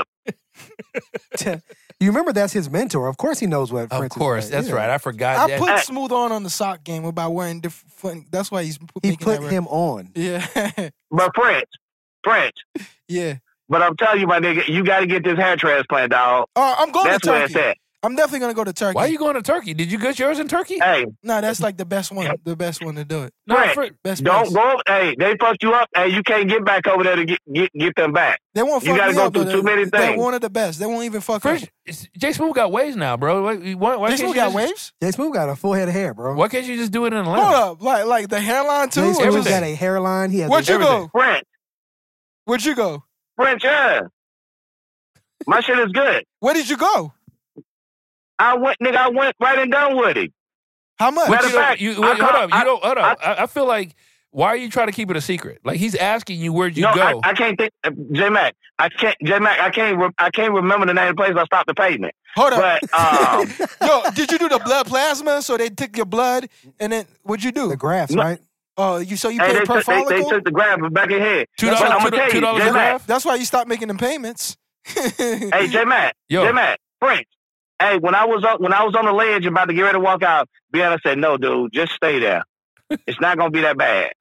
You remember that's his mentor. Of course he knows what Of French is course, like. that's Yeah. right. I forgot I that. put Smooth on the sock game about wearing different. That's why he's He making put that him on. Yeah, But French. yeah. But I'm telling you, my nigga, you got to get this hair transplant, dog. Oh, I'm going That's to where Turkey. it's at. I'm definitely gonna go to Turkey. Why are you going to Turkey? Did you get yours in Turkey? Hey, No, that's like the best one. The best one to do it. No, French. Best Don't place. go. Hey, they fucked you up. Hey, you can't get back over there to get them back. They won't You fuck gotta me go up. through though. too many They're things. one of the best. They won't even fuck French, up. Jay Smooth got waves now, bro. Why They can't still you got just, waves. Jay Smooth got a full head of hair, bro. Why can't you just do it in Hold Atlanta? up, like the hairline too. Jay or Smooth everything. got a hairline. He has Where'd you everything. go? French, Where'd you go? yeah. My shit is good. Where did you go? I went right and done with it. How much? But Matter you of don't- fact, you- I wait, hold call- up. You don't. Hold up. I feel like why are you trying to keep it a secret? Like he's asking you where'd you No, go. I can't think. J-Mac, I can't remember the name of the place I stopped the payment. Hold up. But Yo, did you do the blood plasma? So they took your blood and then what'd you do? the grafts, No. right? Oh, so you hey, paid they per took, they follicle? took the graph back in here. $2 But I'm gonna tell you, $2 a J-Mac, graph? That's why you stopped making them payments. Hey, J-Mac, Yo. J-Mac, French. Hey, when I was on the ledge about to get ready to walk out, Brianna said, "No, dude, just stay there. It's not gonna be that bad.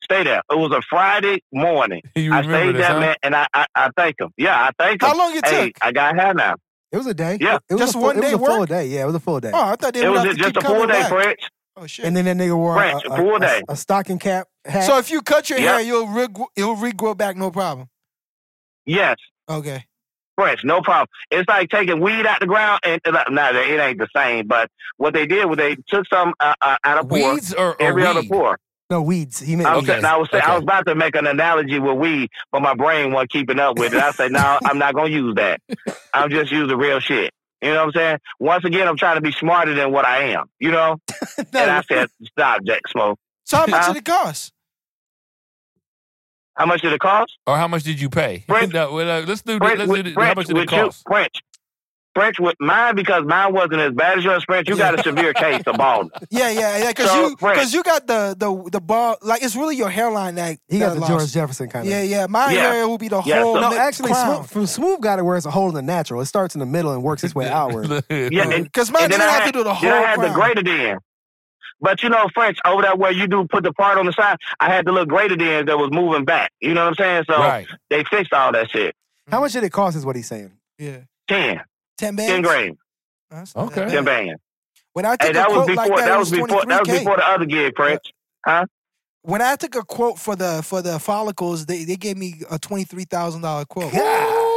stay there. It was a Friday morning. You I remember stayed this, there, huh? man, and I thank him. Yeah, I thank him. How long it Hey, took? I got hair now. It was a day. Yeah. It was Just a one full, day It was a full work? day. Yeah, it was a full day. Oh, I thought they It would was have to just keep a full coming day, back. French. Oh shit. And then that nigga wore French, a full day. a stocking cap hat. So if you cut your Yeah. hair, it'll regrow back, no problem. Yes. Okay. Fresh, no problem. It's like taking weed out the ground, and it ain't the same. But what they did was they took some out of pour, Weeds or every other weed? pour. no weeds. He meant I was, Okay. I was Okay. about to make an analogy with weed, but my brain wasn't keeping up with it. I said, no, I'm not gonna use that. I'm just using real shit. You know what I'm saying? Once again, I'm trying to be smarter than what I am. You know? And I said, stop, Jack Smoke. So how much did it cost? How much did it cost? Or how much did you pay? French- No, well, let's do French, this. How much did it cost? French with mine, because mine wasn't as bad as yours, French. You got a severe case of baldness. Yeah. Because So, French. you got the ball. Like it's really your hairline that he got the lost. George Jefferson kind of. Yeah. My Yeah. hair will be the Yeah, whole. so- No, mid- actually, crown. Smooth got it where it's a hole in the natural. It starts in the middle and works its way outward. Yeah, and, Because mine and then didn't I have had, to do the whole then I had the crown. greater than. But you know, French, over there where you do put the part on the side, I had the little greater than that was moving back. You know what I'm saying? So Right. they fixed all that shit. How much did it cost? Is what he's saying. Yeah. 10 $10 grand, That's not Okay. that 10 bad. band. When I Hey, took a that was quote before. like that, That it was was before. That was 23K. before the other gig, French. When I took a quote for the follicles, they gave me a $23,000 quote. Hey,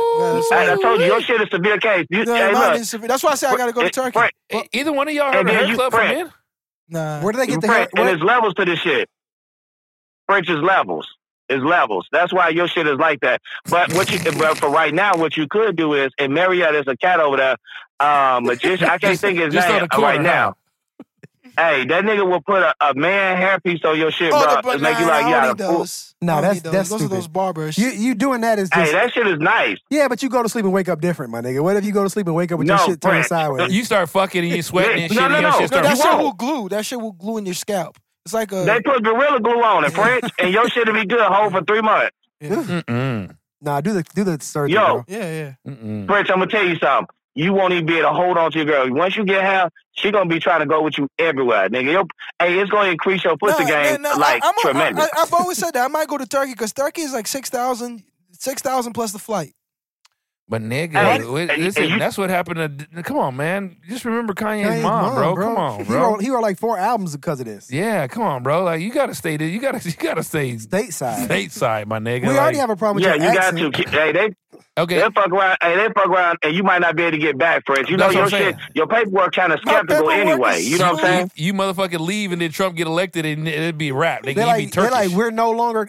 I told you, your shit is severe case. You, Yeah, hey, mine look, is severe. That's why I said I got to go to it- Turkey. French, Either one of y'all heard And of then Hair you Club for French. Men? Nah. Where did they get the hair? French, and there's levels to this shit. French is levels. It's levels. That's why your shit is like that. But but for right now, what you could do is, and Marietta, there's a cat over there, magician. I can't think his just on name the corner, right now. Hey, that nigga will put a man hairpiece on your shit, bro. but It make you like, I don't yeah, need those. No, I don't that's- need those. that's Those stupid. are those barbers. You doing that is just Hey, that shit is nice. yeah, but you go to sleep and wake up different, my nigga. What if you go to sleep and wake up with your No, shit turned French. sideways? You start fucking and you sweating and No, shit no, and your no. shit no, start that shit won't. will glue. That shit will glue in your scalp. It's like a. They put Gorilla Glue on it, French, and your shit will be good, hold for 3 months. Mm-mm. Nah, do the surgery, Yo. bro. Yeah. Mm-mm. French, I'm gonna tell you something. You won't even be able to hold on to your girl. Once you get hair, she gonna be trying to go with you everywhere, nigga. Hey, it's gonna increase your pussy game like tremendous. I've always said that I might go to Turkey because Turkey is like 6,000 plus the flight. But nigga, Hey, listen, and you- that's what happened to. Come on, man. Just remember Kanye's Kanye's mom, bro. Come on, He bro. wrote like 4 albums because of this. Yeah, come on, bro. Like you gotta stay there. You gotta stay Stateside. stateside, my nigga. We already have a problem with Yeah, your you got accent. to. Hey, they Okay. fuck around. Hey, they fuck around, and you might not be able to get back, French. You know That's your what I'm shit, saying. your paperwork kind of My skeptical paperwork anyway. is You know what I'm saying? You motherfucking leave and then Trump get elected and it'd be a rap. Nigga, They're you'd be like, they're Turkish. like, we're no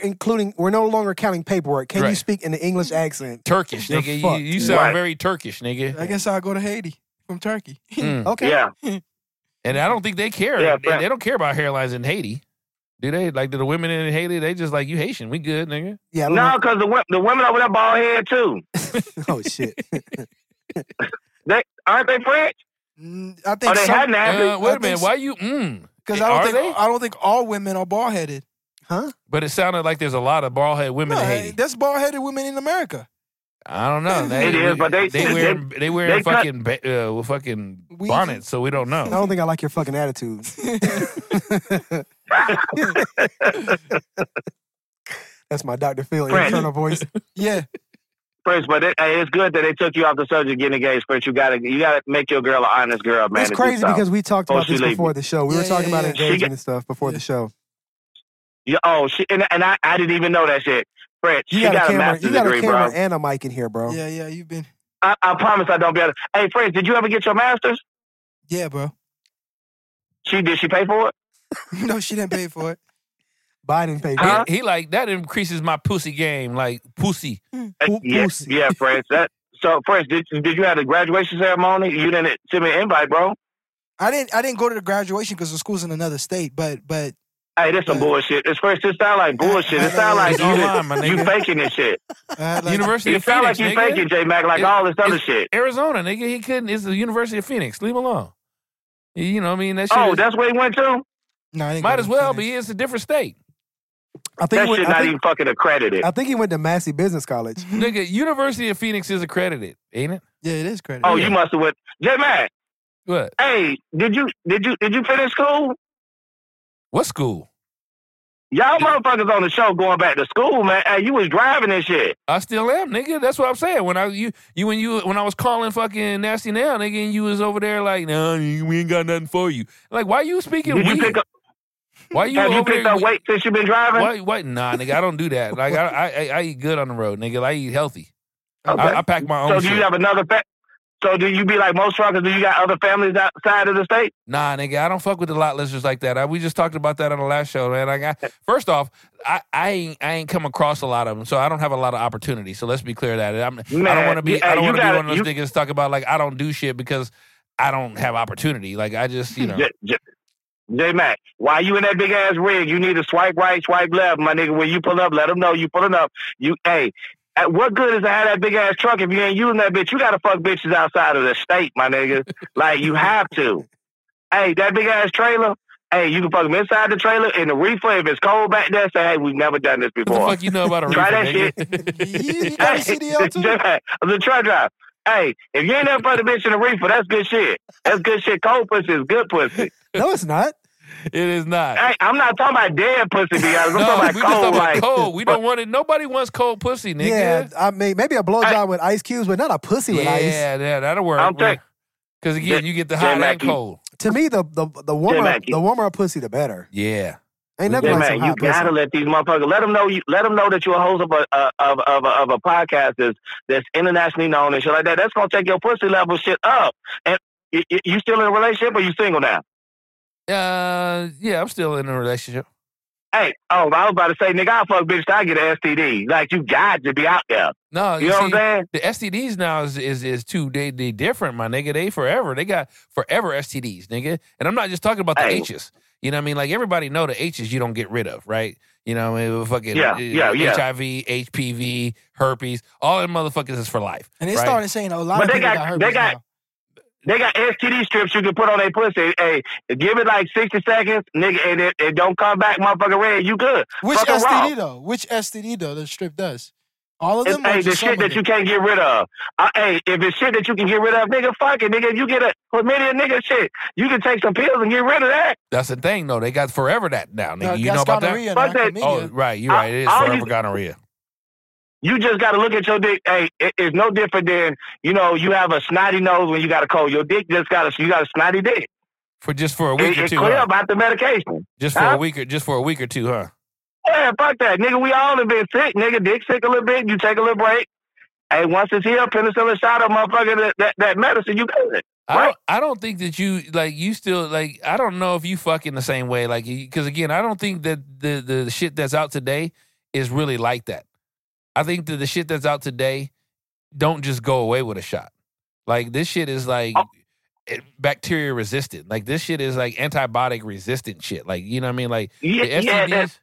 longer counting paperwork. Can you Right. speak in the English accent? Turkish, You're nigga. fucked. You sound Right. very Turkish, nigga. I guess I'll go to Haiti from Turkey. Mm. Okay. Yeah. And I don't think they care. Yeah, they don't care about hairlines in Haiti. Do they? Like, do the women in Haiti, they just like, you Haitian. We good, nigga. Yeah. I don't No, know. because the women over there bald head too. Oh shit. They aren't they French? I think Or they some, hadn't have it. Wait I a minute. think Why you? because Are they? I don't think all women are bald headed. Huh? But it sounded like there's a lot of bald head women in Haiti. There's bald headed women in America. I don't know. It is, but they wear cut- fucking We- bonnets, so we don't I know. don't think I like your fucking attitude. That's my Dr. Phil French. internal voice. Yeah. French, but it's good that they took you off the surgery getting engaged, French. You gotta make your girl an honest girl, man. It's to do crazy something. because we talked about Before she this leave before you. the show. We were Yeah, talking yeah, about yeah. engagement and stuff before the show. Yeah, and I didn't even know that shit. French, You she got a got a camera, master's you got a degree, camera bro. and a mic in here, bro. Yeah, you've been. I promise I don't be able to. Hey, French, did you ever get your master's? Yeah, bro. Did she pay for it? No, she didn't pay for it. Biden paid. Huh? He like, that increases my pussy game, like pussy. Yeah, Pussy. yeah, French. So, French, did you have the graduation ceremony? You didn't send me an invite, bro. I didn't go to the graduation because the school's in another state. But Hey, this some bullshit. This French, this sound like bullshit. It sound like It's online, my you nigga. faking this shit. I had like, University It of sound like Phoenix, you nigga. faking, J-Mac, like all this other It's shit. Arizona, nigga. He couldn't. It's the University of Phoenix. Leave him alone. You know what I mean? That shit Oh, is- that's where he went to? no, I didn't might go as to well Phoenix. be. It's a different state. I think That he went, shit not even fucking accredited. I think he went to Massey Business College. Nigga, University of Phoenix is accredited, ain't it? Yeah, it is credit. Oh, you must have went. J-Mac, What? hey, did you finish school? What school? Y'all motherfuckers on the show going back to school, man. Hey, you was driving this shit. I still am, nigga. That's what I'm saying. When I was calling fucking Nasty Now, nigga, and you was over there like, no, we ain't got nothing for you. Like, why you speaking Did you weed? pick up? Why you Have you over picked there? up weight since you've been driving? Why? Nah, nigga, I don't do that. Like, I eat good on the road, nigga. I eat healthy. Okay. I pack my own So shit. do you have another? So do you be like most truckers? Do you got other families outside of the state? Nah, nigga, I don't fuck with the lot listers like that. We just talked about that on the last show, man. Like, first off, I ain't come across a lot of them, so I don't have a lot of opportunity. So let's be clear that I don't want to be one of those niggas talk about like I don't do shit because I don't have opportunity. Like I just J-Mac, while you in that big ass rig, you need to swipe right, swipe left, my nigga. When you pull up, let them know you pulling up. What good is to have that big ass truck if you ain't using that bitch? You gotta fuck bitches outside of the state, my nigga. Like you have to. Hey, that big ass trailer. Hey, you can fuck them inside the trailer in the reefer. If it's cold back there, say, hey, we've never done this before. What the fuck you know about a reefer? Try that nigga? You got a CDL too? The truck drive. Hey, if you ain't never put a bitch in the reefer, that's good shit. That's good shit. Cold pussy is good pussy. No, it's not. It is not. Hey, I'm not talking about dead pussy, be honest. I'm No, talking we about just cold. talking about Like, cold. We don't want it. Nobody wants cold pussy, nigga. Yeah, I mean, maybe a blowjob with ice cubes, but not a pussy with ice. Yeah, that'll work. I'm saying- Because again, you get the hot and J-Mac, cold. To me, the warmer a pussy, the better. Yeah. Ain't nothing Yeah, like man, some you hot gotta pussy. let these motherfuckers let them know that you're a host of a podcast that's internationally known and shit like that. That's gonna take your pussy level shit up. And you still in a relationship or you single now? Yeah, I'm still in a relationship. Hey, I was about to say, nigga, I fuck bitch till I get an STD. Like you got to be out there. No, You know what I'm saying? The STDs now is too they different, my nigga. They forever. They got forever STDs, nigga. And I'm not just talking about the Hey. H's. You know what I mean? Like everybody know the H's you don't get rid of, right? You know, I mean, fucking Yeah. HIV, HPV, herpes, all them motherfuckers is for life. And they right? started saying a lot But of they people got- got they herpes got- now. They got STD strips you can put on their pussy. Hey, give it like 60 seconds, nigga, and it don't come back, motherfucker red. You good? Which Fucking raw. STD though? Which STD though the strip does? All of them? or Hey, the just some shit of that them? you can't get rid of. Hey, if it's shit that you can get rid of, nigga, fuck it, nigga. If you get a chlamydia, nigga, shit, you can take some pills and get rid of that. That's the thing, though. They got forever that now, nigga. You that's know about that? gonorrhea, Fuck not that. chlamydia. Oh, right. You're right. It is all forever you- gonorrhea. You just got to look at your dick. Hey, it's no different than, you have a snotty nose when you got a cold. Your dick you got a snotty dick. For a week or It's two, clear huh? about the medication. Just for Huh? a week or two, huh? Yeah, fuck that. Nigga, we all have been sick. Nigga, dick sick a little bit. You take a little break. Hey, once it's here, penicillin shot of motherfucker, that medicine, you good. Right? I don't think that you still like. I don't know if you fucking the same way, like, because again, I don't think that the shit that's out today is really like that. I think that the shit that's out today don't just go away with a shot. Like this shit is like bacteria resistant. Like this shit is like antibiotic resistant shit. Like you know what I mean? Like Yeah, the STDs.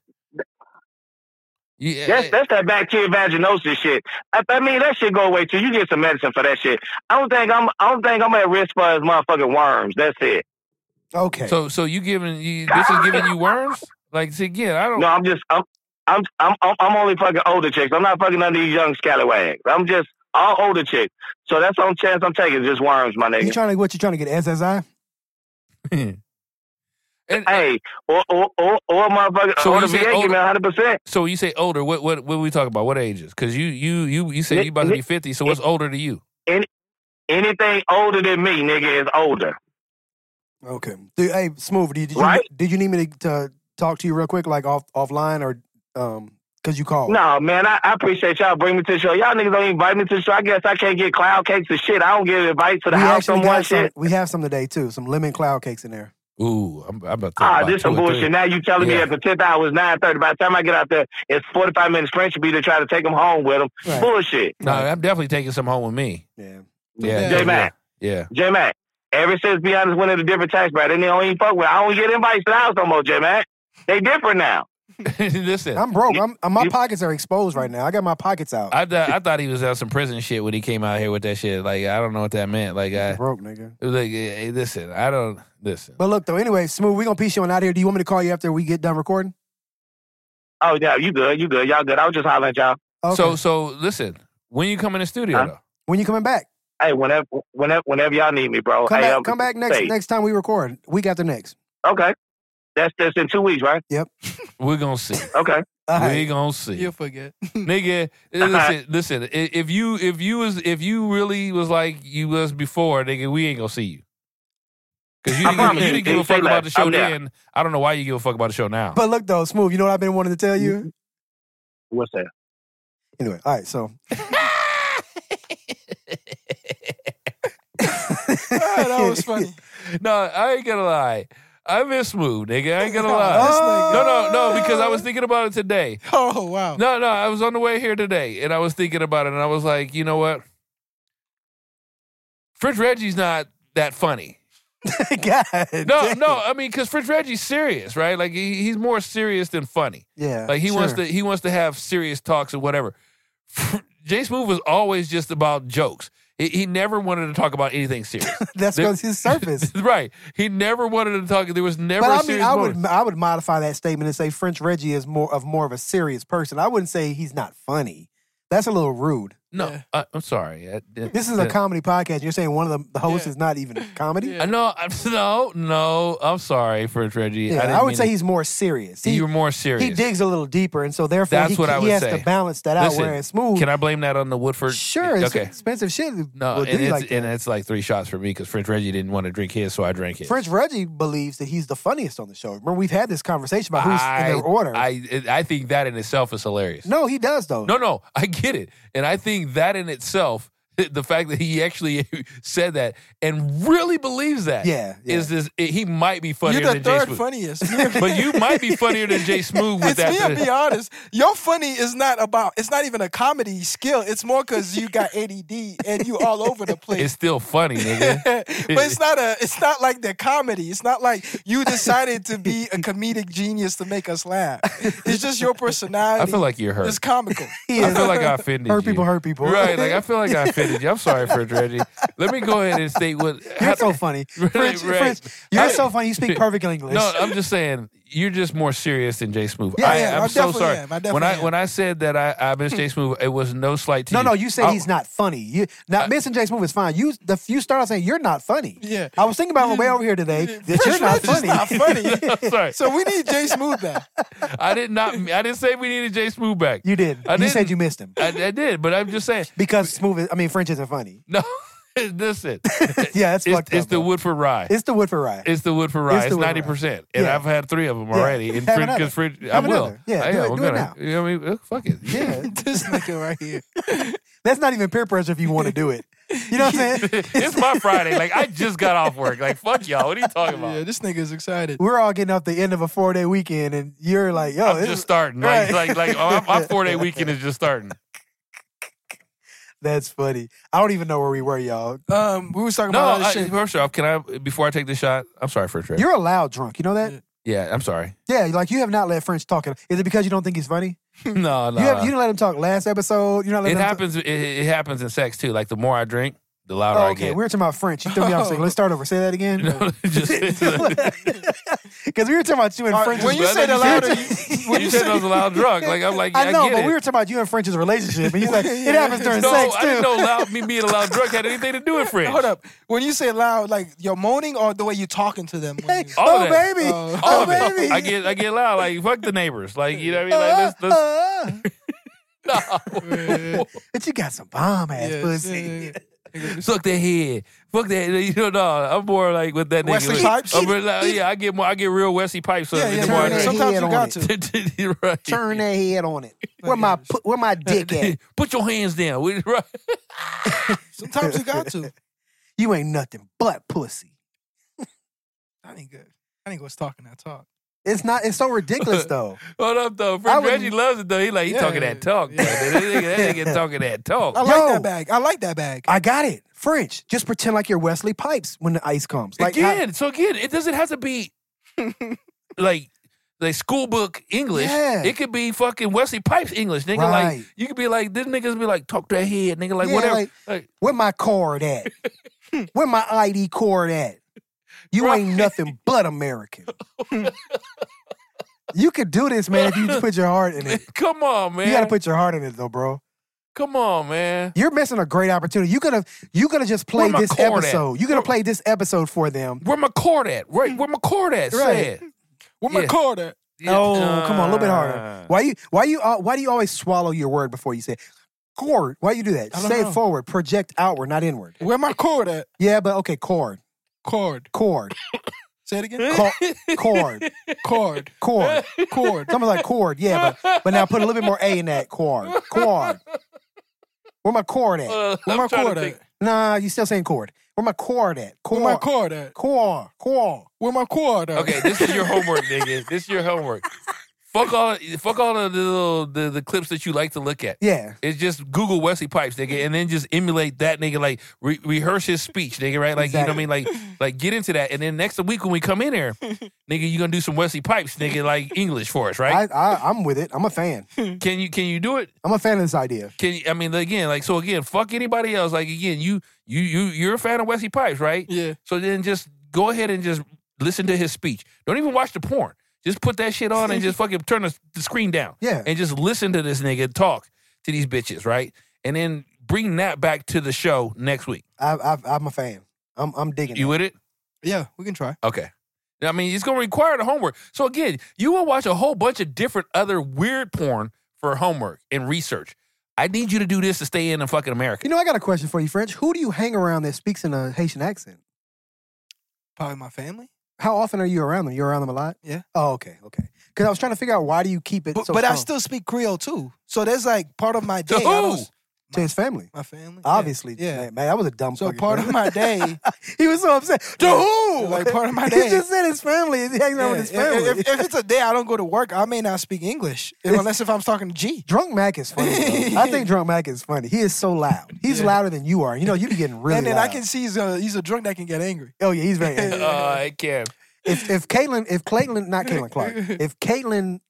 That's that bacteria vaginosis shit. I mean, that shit go away too. You get some medicine for that shit. I don't think I'm at risk for his motherfucking worms. That's it. Okay. So this is giving you worms? Like see, again, I don't. No, I'm only fucking older chicks. I'm not fucking none of these young scallywags. I'm just all older chicks. So that's the only chance I'm taking is just worms, my nigga. you trying to get SSI? And, Hey, or motherfucker, So or you the say VA give me 100%. so you say older? What we talking about? What ages? Because you say you about to be 50. So what's older to you? Anything older than me, nigga, is older. Okay. Hey, Smooth, did you need me to talk to you real quick, like offline, or because you called? No, man, I appreciate y'all bringing me to the show. Y'all niggas don't even invite me to the show. I guess I can't get cloud cakes and shit. I don't get invites to the We house actually no more got some. shit. We have some today too. Some lemon cloud cakes in there. Ooh, I'm about to. This some bullshit. Now you telling me Yeah. at the 10th hour is 9:30. By the time I get out there, it's 45 minutes friendship be to try to take them home with them. Right. Bullshit. No, I'm definitely taking some home with me. Yeah. Yeah, J-Mac. Yeah. J-Mac, ever since Be Honest went in a different tax bracket, and they don't even fuck with. I don't get invites to the house no more, J-Mac. They different now. Listen, I'm broke. My pockets are exposed right now. I got my pockets out. I thought he was on some prison shit when he came out here with that shit. Like I don't know what that meant. Like I'm broke, nigga. it was like, hey, listen, I don't listen. But look though. Anyway, Smooth, we gonna piece you on out here. Do you want me to call you after we get done recording? Oh, yeah, you good. Y'all good. I was just hollering at y'all. Okay. So listen, when you come in the studio Huh? though? when you coming back? Hey, whenever y'all need me, bro. Come Hey, back. Come back next time we record. Week after next. Okay. That's in 2 weeks, right? We're gonna see. Okay. All We right. gonna see. You'll forget. Nigga, listen. If you really was like you was before, nigga, we ain't gonna see you. Because you didn't give a fuck about the show then. I don't know why you give a fuck about the show now. But look though, Smooth, you know what I've been wanting to tell you? What's that? Anyway, all right, so That was funny. No, I ain't gonna lie. I miss Smooth, nigga. I ain't gonna lie. No, because I was thinking about it today. Oh, wow. No, I was on the way here today, and I was thinking about it, and I was like, you know what? French Reggie's not that funny. God. No, dang. I mean, because French Reggie's serious, right? Like he's more serious than funny. Yeah. Like he sure. wants to have serious talks or whatever. Jay Smooth was always just about jokes. He never wanted to talk about anything serious. That's because his surface. Right. He never wanted to talk. There was never But a I mean, serious moment. I would modify that statement and say French Reggie is more of a serious person. I wouldn't say he's not funny. That's a little rude. No, Yeah. I'm sorry. This is a comedy podcast. You're saying one of the hosts is not even comedy? Yeah. No, I'm sorry, French Reggie. Yeah, I would say he's more serious. you were more serious. He digs a little deeper, and so therefore That's what I he would has say. to balance that out. Listen, Whereas Smooth, Can I blame that on the Woodford? sure, it's Okay. expensive shit. No, will and do you it's, like that. and it's like 3 shots for me because French Reggie didn't want to drink his, so I drank his. French Reggie believes that he's the funniest on the show. Remember, we've had this conversation about who's in their order. I think that in itself is hilarious. No, he does though. No, I get it. And I think that in itself, the fact that he actually said that and really believes that is this, he might be funnier You're than the Jay third Smooth. funniest. But you might be funnier than Jay Smooth with It's me, I'll that. be honest. Your funny is not even a comedy skill. It's more because you got ADD and you all over the place. It's still funny, nigga. But it's not like the comedy. It's not like you decided to be a comedic genius to make us laugh. It's just your personality. I feel like you're hurt. It's comical. I feel like I offended Hurt you. hurt people. Right, like I feel like I offended you. I'm sorry, French Reggie. Let me go ahead and state what. You're so funny. French, you're so funny. You speak perfect English. No, I'm just saying you're just more serious than Jay Smooth. Yeah, I'm I so definitely sorry. am. I definitely am. When I said that I miss Jay Smooth, it was no slight to you. No, you said I- he's not funny. Missing Jay Smooth is fine. You start out saying you're not funny. Yeah. I was thinking about on the way over here today that you're French not Reggie's funny. not funny. I'm sorry. So we need Jay Smooth back. I didn't say we needed Jay Smooth back. You did. I You said didn't. you missed him I did, but I'm just saying. because French isn't funny. No, listen. Yeah, it's fucked up. It's the bro. Woodford Rye. It's the Woodford Rye. It's the Woodford Rye. It's It's the Woodford 90%. And Yeah. I've had 3 of them Yeah. already. And Have French, another. because French, I Have will. another. Yeah, I do am. it- I'm do it gonna. now. You know what I mean? Fuck it. Yeah. This nigga right here. That's not even peer pressure if you want to do it. You know what I'm saying? It's my Friday. Like, I just got off work. Like, fuck y'all. What are you talking about? Yeah, this nigga's excited. We're all getting off the end of a 4-day weekend, and you're like, yo, I'm this just is- starting. Right. Like my 4-day weekend is just starting. That's funny. I don't even know where we were, y'all. We was talking No, about other shit. first off, can I, before I take the shot, I'm sorry for a trip. You're a loud drunk. You know that? Yeah, I'm sorry. Yeah, like you have not let French talk. Is it because you don't think he's funny? No. You didn't let him talk last episode. You're not letting It him happens. It happens in sex too. Like the more I drink, the Talk? louder Oh, I okay. get. We were talking about French. You threw me off. Saying, let's start over. Say that again. Because we were talking about you and French. When you But say the you louder, said- when you said I was a loud drunk, like I'm like, yeah, I know, get but it. we were talking about you and French's relationship, and you're like, it happens during No, sex I didn't too. know me being a loud drunk had anything to do with French. hold up. When you say loud, like you're moaning or the way you're talking to them? When you- All Oh of that. baby, Oh. All oh of it. baby. I get loud. Like fuck the neighbors. Like you know what I mean. Like let's no. But you got some bomb ass Yeah, pussy. yeah. Suck that head. Fuck that. You know, no. I'm more like with that nigga. Wesley Like, Pipes? I'm really like, yeah, I get real Wesley Pipes. Yeah, yeah, the more I turn that drink. Sometimes head you on got it. to. Right. Turn that head on it. Where my dick at? Put your hands down. Right. Sometimes you got to. You ain't nothing but pussy. I ain't good. I ain't was talking that talk. It's not. It's so ridiculous though. Hold up though. I French wouldn't- Reggie loves it though. He Yeah, talking that talk. yeah. That nigga talking that talk. I like Yo. that bag. I like that bag. I got it. French. Just pretend like you're Wesley Pipes when the ice comes. Like Again, it doesn't have to be like school book English. Yeah. It could be fucking Wesley Pipes English, nigga. Right. Like you could be like, this niggas be like, talk that head, nigga. Like Yeah, whatever. like- where my card at? Where my ID card at? You Right. ain't nothing but American. You could do this, man, if you just put your heart in it. Come on, man. You gotta put your heart in it though, bro. Come on, man. You're missing a great opportunity. You could have just Where played my this cord at? episode. You could have played this episode for them. Where my cord at? Where my cord at? Say Right. it. Where my Yeah. cord at? Oh, come on, a little bit harder. Why do you always swallow your word before you say cord? Why you do that? I don't Say know. it forward, project outward, not inward. Where my cord at? Yeah, but okay, cord. Cord. Say it again. Cord. Cord. Cord. Cord. Something like cord, yeah, but now put a little bit more A in that. Cord. Where my cord at? Where my I'm trying cord to at? think. Nah, you still saying cord. Where my cord at? Where my cord at? Cord. Where my cord at? Okay, this is your homework, nigga. This is your homework. Fuck all of the clips that you like to look at. Yeah. It's just Google Wesley Pipes, nigga, and then just emulate that nigga, like rehearse his speech, nigga, right? Like Exactly. you know what I mean? Like get into that, and then next week when we come in here, nigga, you gonna do some Wesley Pipes, nigga, like English for us, right? I'm with it. I'm a fan. Can you do it? I'm a fan of this idea. Can you, I mean again, like so again, fuck anybody else. Like again, you're a fan of Wesley Pipes, right? Yeah. So then just go ahead and just listen to his speech. Don't even watch the porn. Just put that shit on and just fucking turn the screen down. Yeah. And just listen to this nigga talk to these bitches, right? And then bring that back to the show next week. I'm a fan. I'm digging You it. with it? Yeah, we can try. Okay. I mean, it's going to require the homework. So again, you will watch a whole bunch of different other weird porn for homework and research. I need you to do this to stay in fucking America. You know, I got a question for you, French. Who do you hang around that speaks in a Haitian accent? Probably my family. How often are you around them? You around them a lot? Yeah. Oh, okay. Because I was trying to figure out why do you keep it But, so but I strong? still speak Creole too. So there's like part of my To day. who? To his family. My family. Obviously. Yeah. Man, that was a dumb So fucking part of question. my day. He was so upset. To who? Like part of my He day. just said his family. He hangs out with his family. If it's a day I don't go to work, I may not speak English unless if I'm talking to G. Drunk Mac is funny, bro. I think Drunk Mac is funny. He is so loud. He's louder than you are. You know, you be getting really And then loud. I can see he's a drunk that can get angry. Oh, yeah, he's very angry. I can. If Caitlyn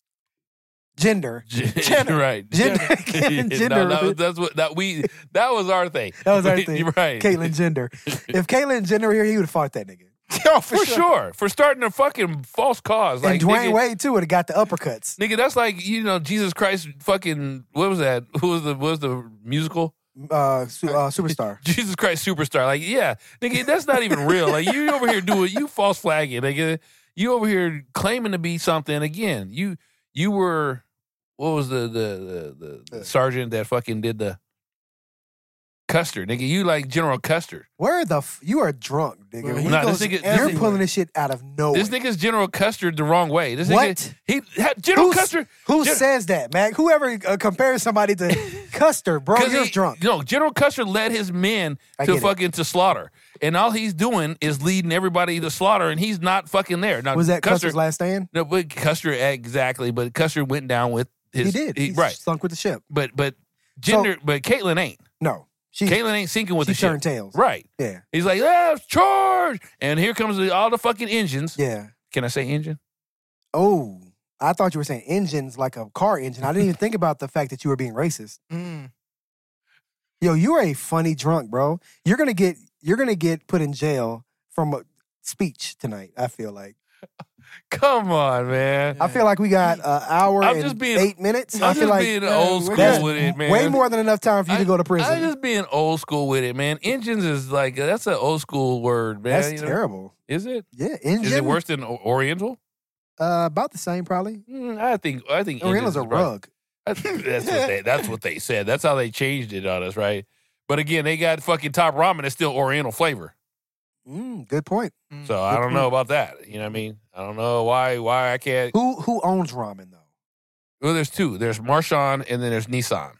Gender, Right. Gender, No, that was our thing. That was our thing. You're right. Caitlyn Gender. If Caitlyn Gender were here, he would have fought that nigga. Yo, For sure. For starting a fucking false cause. Like, And Dwayne nigga, Wade, too, would have got the uppercuts. nigga, that's like, Jesus Christ fucking, what was that? What was the musical? Superstar. Jesus Christ Superstar. Like, yeah, nigga, that's not even real. Like, you over here you false flagging, nigga. You over here claiming to be something. Again, you were, what was the sergeant that fucking did the Custer, nigga? You like General Custer. Where you are drunk, nigga. Bro, he Nah, goes this nigga- You're everywhere. pulling this shit out of nowhere. This nigga's General Custer the wrong way. This What? nigga, General Custer. Who Gen- says that, man? Whoever compares somebody to Custer, bro, 'Cause you're he- drunk. No, General Custer led his men I to get it. fucking to slaughter, and all he's doing is leading everybody to slaughter, and he's not fucking there. Now, Was that Custer? Custer's last stand? No, but Custer exactly. But Custer went down with his. He did. He right. sunk with the ship. But gender. But Caitlyn ain't. No. Caitlyn ain't sinking with She the ship. turned tails. Right. Yeah. He's like, charge! And here comes all the fucking engines. Yeah. Can I say engine? Oh, I thought you were saying engines like a car engine. I didn't even think about the fact that you were being racist. Mm. Yo, you are a funny drunk, bro. You're gonna get put in jail from a speech tonight. I feel like. Come on, man. I feel like we got an hour I'm and just being- 8 minutes. I I'm feel just like being old school that's with it, man. way more than enough time for you to go to I'm prison. just being old school with it, man. Engines is like that's an old school word, man. That's you know? terrible. Is it? Yeah, engine. Is it worse than Oriental? About the same, probably. I think Oriental's engines a is probably- rug. That's what they said. That's how they changed it on us, right? But again, they got fucking top ramen. It's still Oriental flavor. Good point. So I don't know about that. You know what I mean? I don't know why I can't. Who owns ramen though? Well, there's two. There's Marshawn and then there's Nissan.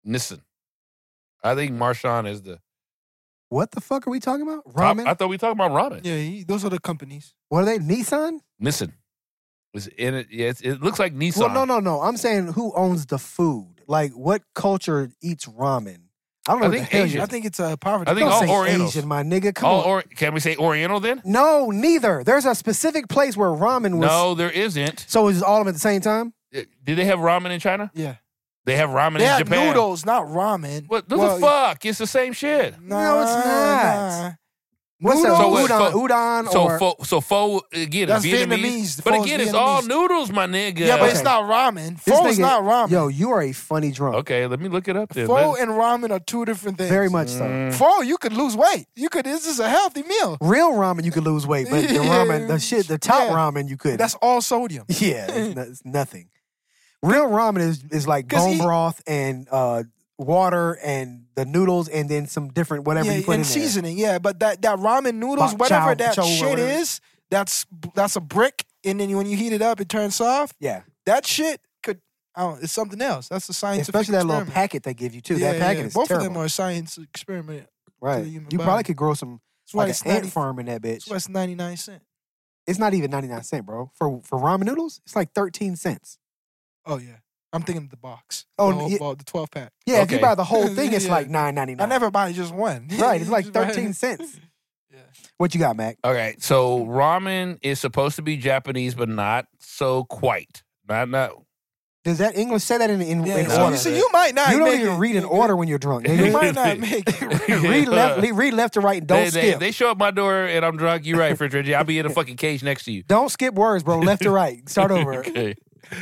I think Marshawn is the What the fuck are we talking about? top. Ramen? I thought we were talking about ramen. Yeah, those are the companies. What are they? Nissan? Nissan was in it. Yeah, it looks like Nissan. Well, no. I'm saying who owns the food? Like what culture eats ramen? I don't know I what think the hell Asian. you're- I think it's a poverty. I think Don't all say Orientals. Asian, my nigga. Come on. Can we say Oriental then? No, neither. There's a specific place where ramen was. No, there isn't. So is all of them at the same time? Did they have ramen in China? Yeah. They have ramen They in have Japan. noodles, not ramen. What the Well, fuck? It's the same shit. No, it's not. Nah. What's that? Noodles? Udon or Pho again, That's is Vietnamese. Vietnamese. But Pho's again, it's all Vietnamese. noodles, my nigga. Yeah, but it's Okay. not ramen. This Pho's nigga- not ramen. Yo, you are a funny drunk. Okay, let me look it up then. Pho and ramen are two different things. Very much so. Pho, you could lose weight. This is a healthy meal. Real ramen, you could lose weight, but the ramen, the top Yeah. ramen, you couldn't. That's all sodium. Yeah, it's nothing. Real ramen is like 'Cause bone he- broth and water and the noodles and then some different whatever Yeah, you put in and there. seasoning. Yeah, but that ramen noodles, Bok whatever chow, that chow, shit whatever. is, that's a brick, and then when you heat it up, it turns soft. Yeah, That shit it's something else. That's a scientific especially that experiment. little packet they give you too. Yeah, that packet yeah. is Both terrible. of them are a science experiment. right. to the human You body. probably could grow some That's why like it's an ant 90 farm in that That's bitch. why it's 99 cents. It's not even 99 cents, bro. For ramen noodles, it's like 13 cents. Oh yeah, I'm thinking of the box. Oh, the, whole, yeah. the 12 pack. Yeah, if you Okay. buy the whole thing, it's Yeah. like $9.99. I never buy just one. Right, it's like Just buy- 13 cents. Yeah. What you got, Mac? All right, so ramen is supposed to be Japanese, but not so quite. Not. Does that English say that in Yeah, in so order? you see, you might not. You don't make even it. read in order when you're drunk. You nigga. might not make it. read left to right and don't skip. They show up my door and I'm drunk. You're right, Fridge Reggie. I'll be in a fucking cage next to you. Don't skip words, bro. Left to right. Start over. Okay.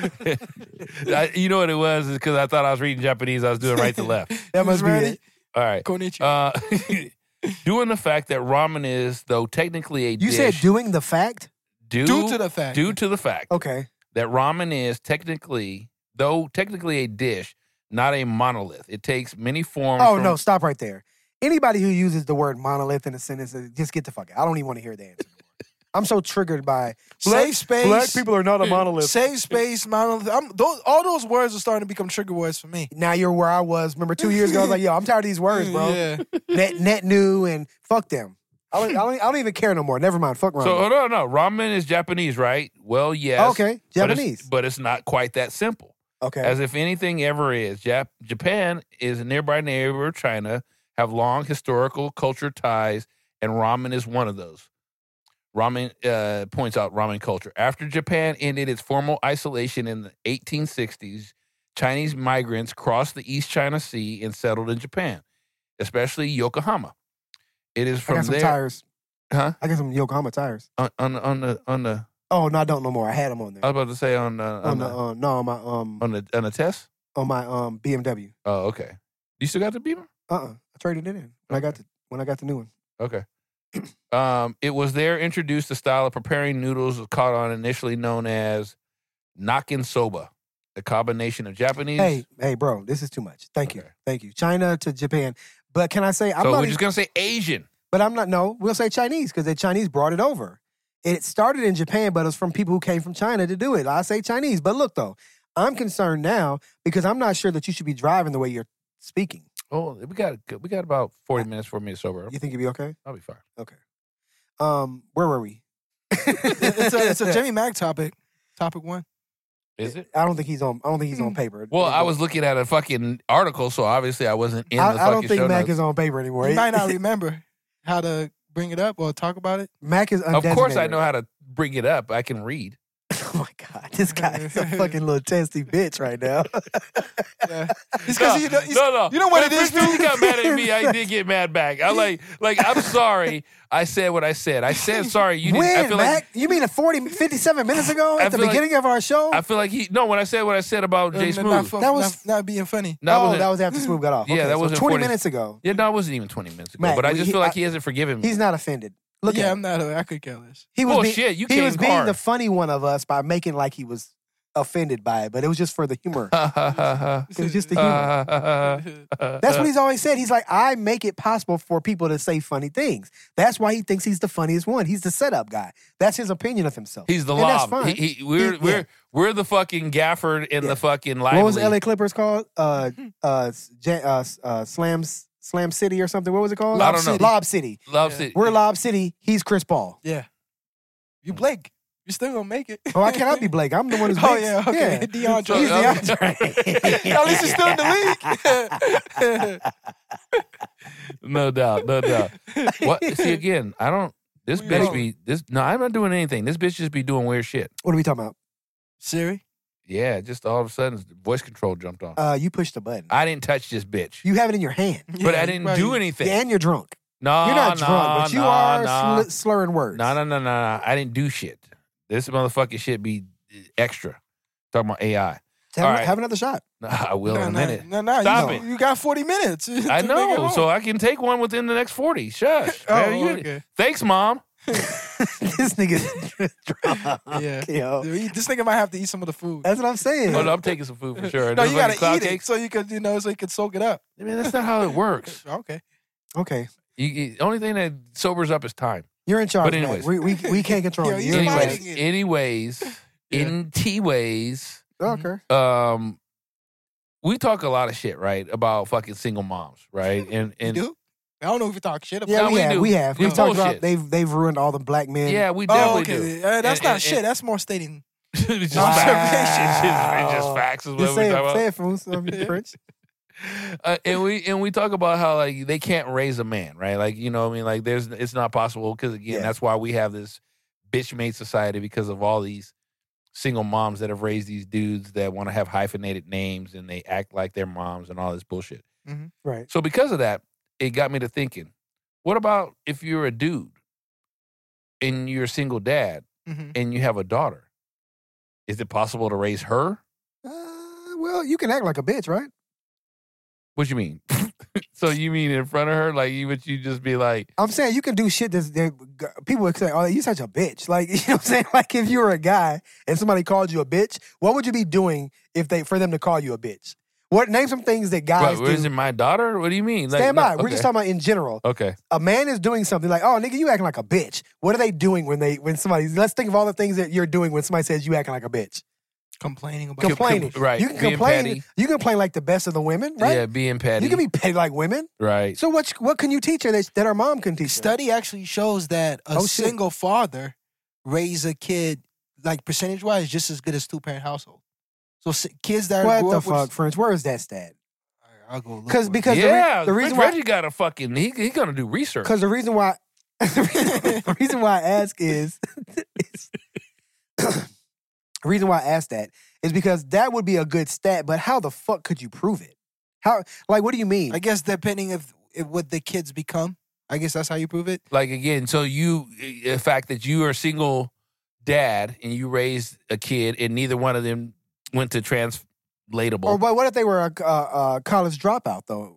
You know what it was? Is because I thought I was reading Japanese. I was doing right to left. That must be Ready? it. All right. Konnichiwa. Doing the fact that ramen is, though, technically a You dish. said doing the fact? due Due to the fact. Due to the fact Okay. that ramen is technically a dish, not a monolith. It takes many forms. Oh, from- no. Stop right there. Anybody who uses the word monolith in a sentence, just get the fuck out. I don't even want to hear the answer. I'm so triggered by Safe space. are not a monolith. Safe space, monolith. All those words are starting to become trigger words for me. Now you're where I was. Remember 2 years ago? I was like, yo, I'm tired of these words, bro. Yeah. Net new and fuck them. I don't even care no more. Never mind. Fuck ramen. So, no. Ramen is Japanese, right? Well, yes. Okay, but it's- Japanese. But it's not quite that simple. Okay. As if anything ever is. Japan is a nearby neighbor of China, have long historical culture ties, and ramen is one of those. Ramen points out ramen culture. After Japan ended its formal isolation in the 1860s, Chinese migrants crossed the East China Sea and settled in Japan, especially Yokohama. It is I from got some there, tires. huh? I got some Yokohama tires. On the. Oh no, I don't no more. I had them on there. I was about to say on on the test. my BMW. Oh, okay. You still got the Beamer? I traded it in when I got the new one. Okay. It was there introduced a style of preparing noodles caught on initially known as nakin soba, a combination of Japanese. Hey, bro, this is too much. Thank Okay. you. China to Japan, but can I say I'm so not? we're just gonna say Asian. But I'm not. No, we'll say Chinese because the Chinese brought it over. It started in Japan, but it was from people who came from China to do it. I say Chinese, but look though, I'm concerned now because I'm not sure that you should be driving the way you're speaking. Oh, we got about 40 minutes for me sober. You think you'll be okay? I'll be fine. Okay. Where were we? It's a Jimmy Mack topic. Topic one. Is it? I don't think he's on. I don't think he's on paper. Well, I was looking at a fucking article, so obviously I wasn't in the fucking I don't think show Mac notes. is on paper anymore. You might not remember how to bring it up or talk about it. Mac is Of course, I undesignated. know how to bring it up. I can read. Oh my god, this guy is a fucking little testy bitch right now. Yeah. It's because No. You know what it is, If you dude? got mad at me, I did get mad back. I'm like, I'm sorry. I said what I said. I said sorry. You didn't. I When, feel Mac? like You mean 57 minutes ago I at the feel like- beginning of our show? I feel like when I said what I said about Jay Smooth. That was- not being funny. No, that was after Smooth got off. Yeah, Okay, that so wasn't 20 40 minutes ago. Yeah, no, it wasn't even 20 minutes ago. Mac, but I just feel like he he hasn't forgiven me. He's not offended. Look Yeah, at I'm him. not. I could care less. He was Bullshit, you he came was being hard. the funny one of us by making like he was offended by it, but it was just for the humor. It was just the humor. That's what he's always said. He's like, I make it possible for people to say funny things. That's why he thinks he's the funniest one. He's the setup guy. That's his opinion of himself. He's the And that's lob. fine. We're the fucking Gafford and Yeah. the fucking lively. What was LA Clippers called? Slam City or something. What was it called? I don't know. Lob City. Lob Yeah. City. We're Lob City. He's Chris Paul. Yeah. You Blake. You're still gonna make it. Oh, I cannot be Blake. I'm the one who's Oh big. yeah, okay. DeAndre. He's So, DeAndre. At least he's still in the league. No doubt. What? See again? I don't. This We bitch don't. be this. No, I'm not doing anything. This bitch just be doing weird shit. What are we talking about? Siri. Yeah, just all of a sudden, voice control jumped on. You pushed the button. I didn't touch this bitch, You have it in your hand. but I didn't do anything. And you're drunk. No, You're not drunk, but you are no. slurring words. No. I didn't do shit. This motherfucking shit be extra. Talking about AI. Have another shot. I will in a minute. No. Stop it. You got 40 minutes. I to make it know, home. so I can take one within the next 40. Shush. Oh, Man, okay. Thanks, Mom. This nigga's drunk. Yeah. Yo. This nigga might have to eat some of the food. That's what I'm saying. Oh, no, I'm taking some food for sure. No, Those you fucking gotta cloud eat it cakes? so you could, so you could soak it up. I mean, that's not how it works. Okay. Okay. The only thing that sobers up is time. You're in charge. But anyways. Matt. We can't control Yo, you. he's You're in fighting charge. it. Anyways, Yeah. in T-ways, Okay. we talk a lot of shit, right, about fucking single moms, right? And You do? I don't know if you talk shit about Yeah, No, we do. we have. We We've talked bullshit. about they've ruined all the black men. yeah, we Oh, definitely okay. do. That's And- not and- shit. That's more stating. It's just Wow. facts. It's just facts is what Just we say talk it, about. say it, Foos. I mean, French. And we talk about how like they can't raise a man, right? Like, you know what I mean? Like it's not possible because again, Yeah. that's why we have this bitch made society because of all these single moms that have raised these dudes that want to have hyphenated names and they act like their moms and all this bullshit. Right. So because of that, it got me to thinking, what about if you're a dude and you're a single dad Mhm. and you have a daughter? Is it possible to raise her? Well, you can act like a bitch, right? What you mean? So you mean in front of her? Like would you just be like, I'm saying you can do shit that people would say, oh, you're such a bitch. Like, you know what I'm saying? Like, if you were a guy and somebody called you a bitch, what would you be doing for them to call you a bitch? Name some things that guys what, is do. it my daughter? What do you mean? Like, Stand no, by. We're okay. just talking about in general. Okay. A man is doing something like, oh, nigga, you acting like a bitch. What are they doing when somebody, let's think of all the things that you're doing when somebody says you acting like a bitch. Complaining about Complaining. right. You can Being complain. petty. You can complain like the best of the women, right? Yeah, being petty. You can be petty like women. right. So what can you teach her that her mom can teach her? Study actually shows that a Oh, shit. single father raise a kid like percentage wise just as good as 2-parent household. So kids that What grew the up with, fuck, French? Where is that stat? I'll go look Because for it. because yeah, the reason Reggie why got a fucking he's gonna do research. because the reason why the reason why I ask is the reason why I ask that is because that would be a good stat, but how the fuck could you prove it? How what do you mean? I guess depending if what the kids become, I guess that's how you prove it. Like again, so the fact that you are a single dad and you raised a kid and neither one of them went to translatable. Or but what if they were a college dropout though?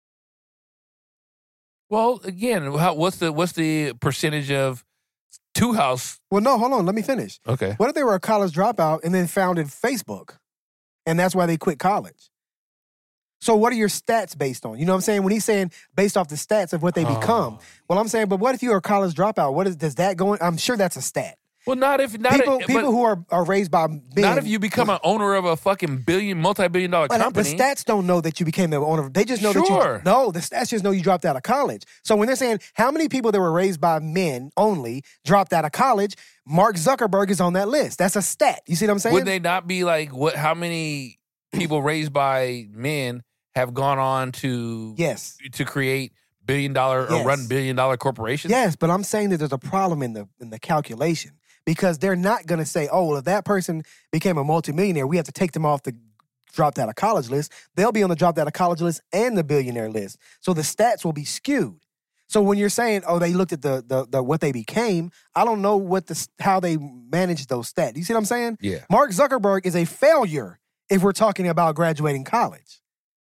Well, again, what's the percentage of two house? Well, no, hold on, let me finish. Okay. What if they were a college dropout and then founded Facebook, and that's why they quit college? So what are your stats based on? You know what I'm saying? When he's saying based off the stats of what they become. Well, I'm saying, but what if you're a college dropout? Does that go in? I'm sure that's a stat. Well, People who are raised by men. not if you become an owner of a fucking multi-billion-dollar But company. the stats don't know that you became the owner. They just know that Sure. you. No, the stats just know you dropped out of college. So when they're saying how many people that were raised by men only dropped out of college, Mark Zuckerberg is on that list. That's a stat. You see what I'm saying? Would they not be like what? How many people raised by men have gone on to Yes. to create billion-dollar or Yes. run billion-dollar corporations? Yes, but I'm saying that there's a problem in the calculation because they're not going to say, oh, well, if that person became a multimillionaire, we have to take them off the dropped out of college list. They'll be on the dropped out of college list and the billionaire list. So the stats will be skewed. So when you're saying, oh, they looked at the what they became, I don't know how they managed those stats. You see what I'm saying? Yeah. Mark Zuckerberg is a failure if we're talking about graduating college.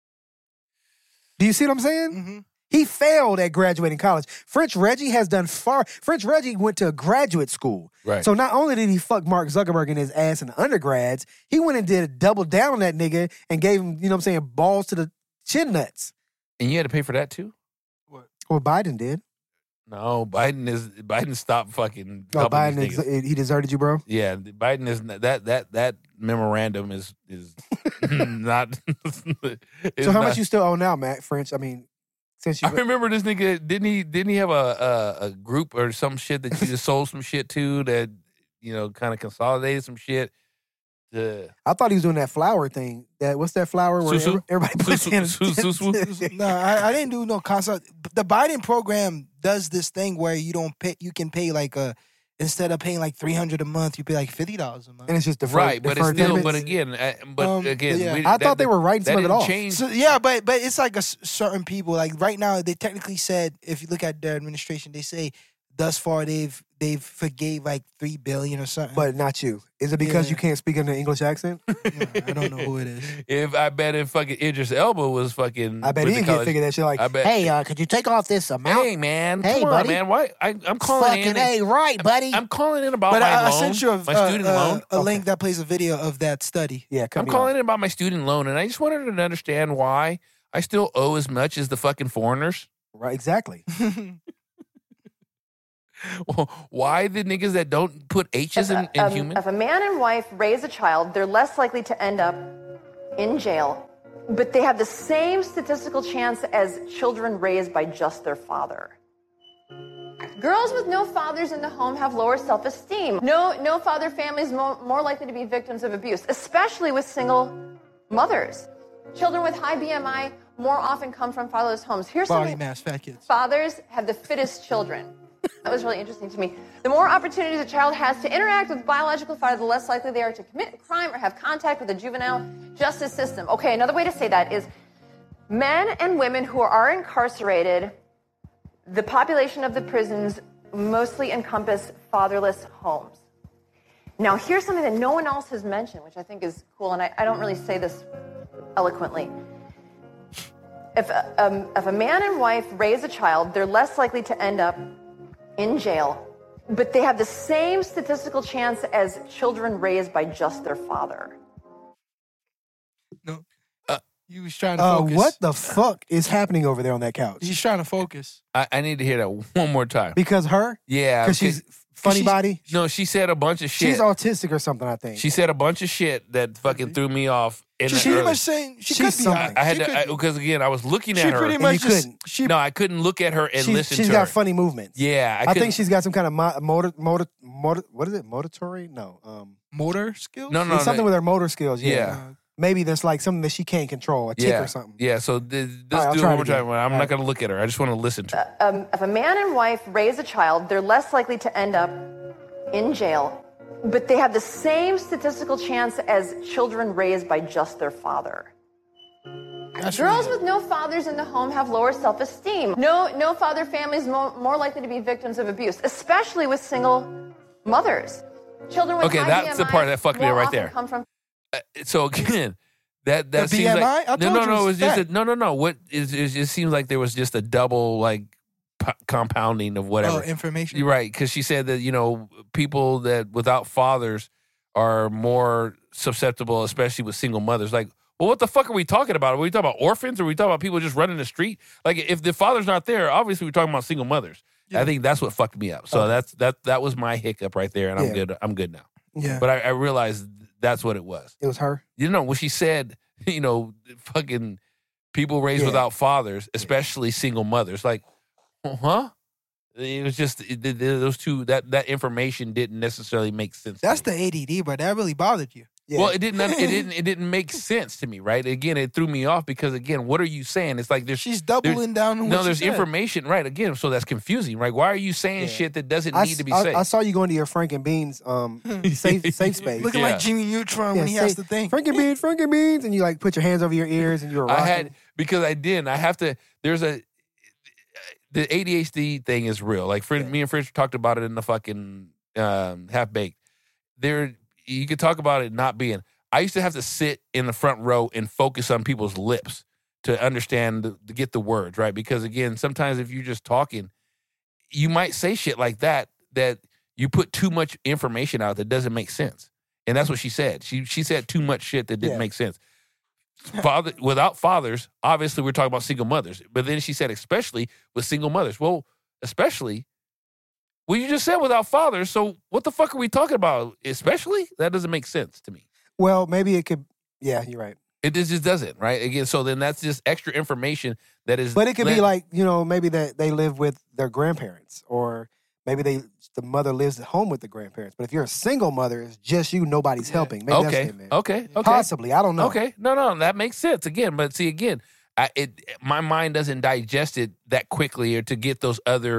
Do you see what I'm saying? Mm-hmm. He failed at graduating college. French Reggie has done French Reggie went to graduate school. Right. So not only did he fuck Mark Zuckerberg in his ass in the undergrads, he went and did a double down on that nigga and gave him, you know what I'm saying, balls to the chin nuts. And you had to pay for that too? Well, Biden did. No, Biden stopped fucking. Oh, helping these niggas. Biden, he deserted you, bro? Yeah, Biden is that memorandum is not. So how much you still owe now, Matt French? I mean, since you I remember this nigga didn't he have a group or some shit that you just sold some shit to that kind of consolidated some shit. I thought he was doing that flower thing. What's that flower where Susu? everybody puts in? No, I didn't do no consult. The Biden program does this thing where you don't pay. You can pay like instead of paying like $300 a month, you pay like $50 a month. And it's just deferred, Right, but it's deferred still, payments. but again, yeah. I thought they were writing that some of it didn't off. change. So, yeah, but it's like certain people. Like right now, they technically said, if you look at their administration, they say thus far they've forgave like $3 billion or something. But not you. Is it because Yeah. you can't speak in an English accent? Yeah, I don't know who it is. If fucking Idris Elba was fucking, I bet with he the can college- figure that shit like, I bet- hey, could you take off this amount? Hey man, Hey, come buddy. on, man. Why? I'm calling Fucking in. hey, right, buddy. I'm calling in about But my I loan, sent you my student loan. a link that plays a video of that study. Yeah, cut I'm me calling off. in about my student loan, and I just wanted to understand why I still owe as much as the fucking foreigners. Right, exactly. Why the niggas that don't put H's in human? If a man and wife raise a child, they're less likely to end up in jail, but they have the same statistical chance as children raised by just their father. Girls with no fathers in the home have lower self-esteem. No father families more likely to be victims of abuse, especially with single mothers. Children with high BMI more often come from fatherless homes. Here's Body something. mass, fat kids. Fathers have the fittest children. That was really interesting to me. The more opportunities a child has to interact with biological father, the less likely they are to commit a crime or have contact with the juvenile justice system. Okay, another way to say that is men and women who are incarcerated, the population of the prisons mostly encompass fatherless homes. Now, here's something that no one else has mentioned, which I think is cool, and I don't really say this eloquently. If a man and wife raise a child, they're less likely to end up in jail, but they have the same statistical chance as children raised by just their father. No, he was trying to focus. What the fuck is happening over there on that couch? He's trying to focus. I need to hear that one more time. Because her? Yeah, Because she's funny she's- body? No, she said a bunch of shit. She's autistic or something, I think. She said a bunch of shit that fucking threw me off. In She the pretty early. much saying she She's could be. something. I had she to because again I was looking she at her. pretty And much you just couldn't. she. No, I couldn't look at her and listen she's to got her. funny movements. Yeah, I couldn't- think she's got some kind of motor, what is it? Motoratory? No. motor skills. No, It's something with her motor skills. Yeah. Yeah. Maybe there's like something that she can't control, a tick yeah, or something. Yeah, so let's I'll do it try one it more again. time. I'm All not right. going to look at her. I just want to listen to her. If a man and wife raise a child, they're less likely to end up in jail, but they have the same statistical chance as children raised by just their father. Girls with no fathers in the home have lower self-esteem. No father families more likely to be victims of abuse, especially with single mothers. Children with Okay, high that's the BMI part that fucked me more right often there. Come from So again, that The seems BMI? like I told you no. it's It's just fat. no. What is it? Just seems like there was just a double like compounding of whatever. Information. You're right, because she said that people that without fathers are more susceptible, especially with single mothers. Like, well, what the fuck are we talking about? Are we talking about orphans, or are we talking about people just running the street? Like, if the father's not there, obviously we're talking about single mothers. Yeah. I think that's what fucked me up. So that was my hiccup right there, and I'm Yeah. good. I'm good now. Yeah. But I realized that's what it was. It was her. When she said, fucking people raised Yeah. without fathers, especially single mothers, like, huh? It was just those two. That information didn't necessarily make sense. to That's me. the ADD, but that really bothered you. Yeah. Well, it didn't make sense to me, right? Again, it threw me off because again, what are you saying? It's like She's doubling down on what no, she there's said. information, right? Again, so that's confusing, right? Why are you saying Yeah. shit that doesn't I, need to be I- said? I saw you go into your Frank and Beans safe space. Looking Yeah. like Jimmy Neutron Yeah, when he has say, to think. Frank and Beans, and you like put your hands over your ears and you're rocking. I had because I didn't. I have to. The ADHD thing is real. Like me and Fritz talked about it in the fucking Half Baked. You could talk about it not being. I used to have to sit in the front row and focus on people's lips to understand, to get the words, right? Because again, sometimes if you're just talking, you might say shit like that you put too much information out that doesn't make sense. And that's what she said. She said too much shit that didn't Yeah. make sense. Without fathers, obviously we're talking about single mothers. But then she said, especially with single mothers. Well, especially, well, you just said without fathers. So what the fuck are we talking about? Especially? That doesn't make sense to me. Well, maybe it could. Yeah, you're right. It just doesn't, right? Again, so then that's just extra information that is. But it could be like, maybe that they live with their grandparents, or maybe the mother lives at home with the grandparents. But if you're a single mother, it's just you, nobody's helping. Maybe that's what it meant. Okay. Possibly, I don't know. Okay, no, that makes sense. Again, but see, my mind doesn't digest it that quickly, or to get those other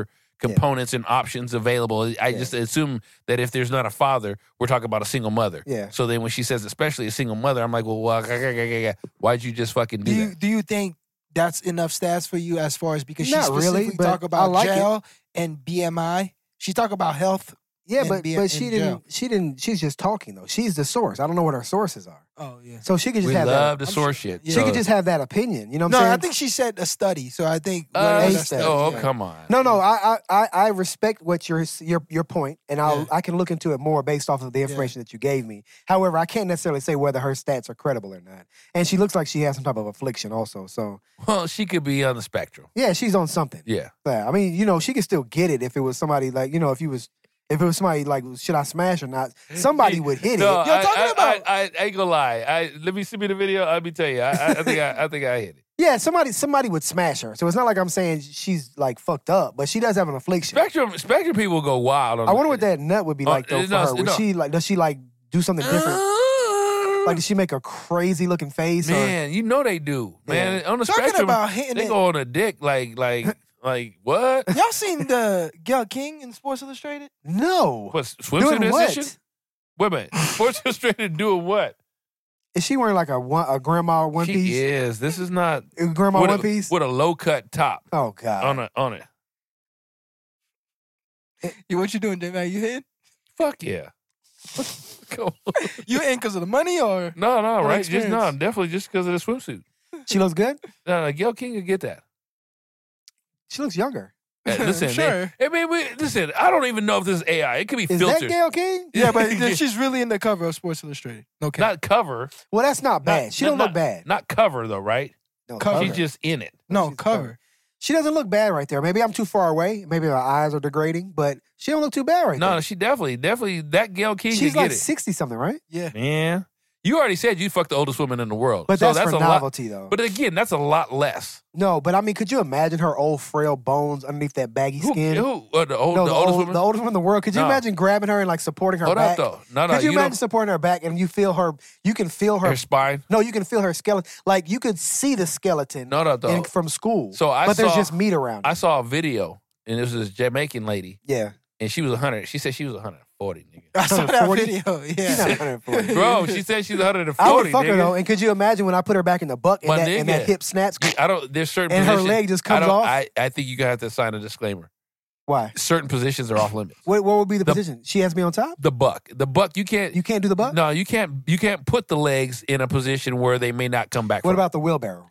components and options available. I just assume that if there's not a father, we're talking about a single mother. Yeah. So then when she says especially a single mother, I'm like, well, why'd you just fucking do that? Do you think that's enough stats for you as far as because she Not specifically really, but talk I about like it. jail and BMI? She talk about health. Yeah, and but be but in she jail. didn't. She's just talking though. She's the source. I don't know what her sources are. Oh yeah. So she could just We have love that. the source shit. yeah. She could just have that opinion. You know what No, I'm saying? I think she said a study. So I think a that's study, Oh, yeah. come on. No. I respect what your point, and I can look into it more based off of the information that you gave me. However, I can't necessarily say whether her stats are credible or not. And she looks like she has some type of affliction also. So Well, she could be on the spectrum. yeah, she's on something. Yeah. Yeah, I mean, you know, she could still get it if it was somebody like, you know, if it was somebody like, should I smash or not? Somebody would hit No, it. I ain't gonna lie. Let me send me the video. Let me tell you. I think I hit it. Yeah, somebody would smash her. So it's not like I'm saying she's like fucked up, but she does have an affliction. Spectrum people go wild on I wonder what that nut would be like though for her. Would no. she like? Does she like do something different? Like, does she make a crazy looking face? Man, you know they do. Man, on the Talking spectrum, about hitting they it. go on a dick like what? Y'all seen the Gayle King in Sports Illustrated? No. What swimsuit Doing what? edition? Wait a minute. Sports Illustrated doing what? Is she wearing like a grandma one She piece? is. This is not A grandma with one a, piece? with a low cut top Oh God. on it. What you doing, Jay? You hitting? Fuck yeah. Come on. You hitting because of the money or? No, Or right? Just no, experience. definitely just because of the swimsuit. She looks good. No, Gayle King could get that. She looks younger. Listen, Sure. listen. I don't even know if this is AI. It could be Is filtered. that Gayle King? Yeah, but she's really in the cover of Sports Illustrated. Okay. Not cover. Well, that's not bad. She don't look bad. Not cover though, right? No, cover. She's just in it. no, she's cover. She doesn't look bad right there. Maybe I'm too far away. Maybe her eyes are degrading, but she don't look too bad right No, there. she definitely that Gayle King She's could like get it. 60 something, right? Yeah. Man, you already said you fucked the oldest woman in the world. But so that's for a lot. novelty though. But again, that's a lot less. No, but I mean, could you imagine her old frail bones underneath that baggy skin? The No, oldest woman? the oldest one in the world. Could you No. imagine grabbing her and like supporting her Hold back? up, though. No, Could you you imagine don't- supporting her back and you can feel her. Her spine. No, you can feel her skeleton. Like you could see the skeleton No, though. from school. So but there's saw- just meat around. I saw a video, and this was this Jamaican lady, Yeah. and she was 100. She said she was 140, nigga. I saw that 140? video. She's Yeah. not 140. Bro, she said she's 140. I would fuck her nigga. though. And could you imagine when I put her back in the buck and, My and that nigga. hip snaps? I don't. There's certain And her positions- leg just comes I don't- off? I think you gotta have to sign a disclaimer. Why? Certain positions are off limits. What would be the The- position? She has to be on top? The buck, you can't. You can't do the buck? No, you can't. You can't put the legs in a position where they may not come back. What from. about the wheelbarrow?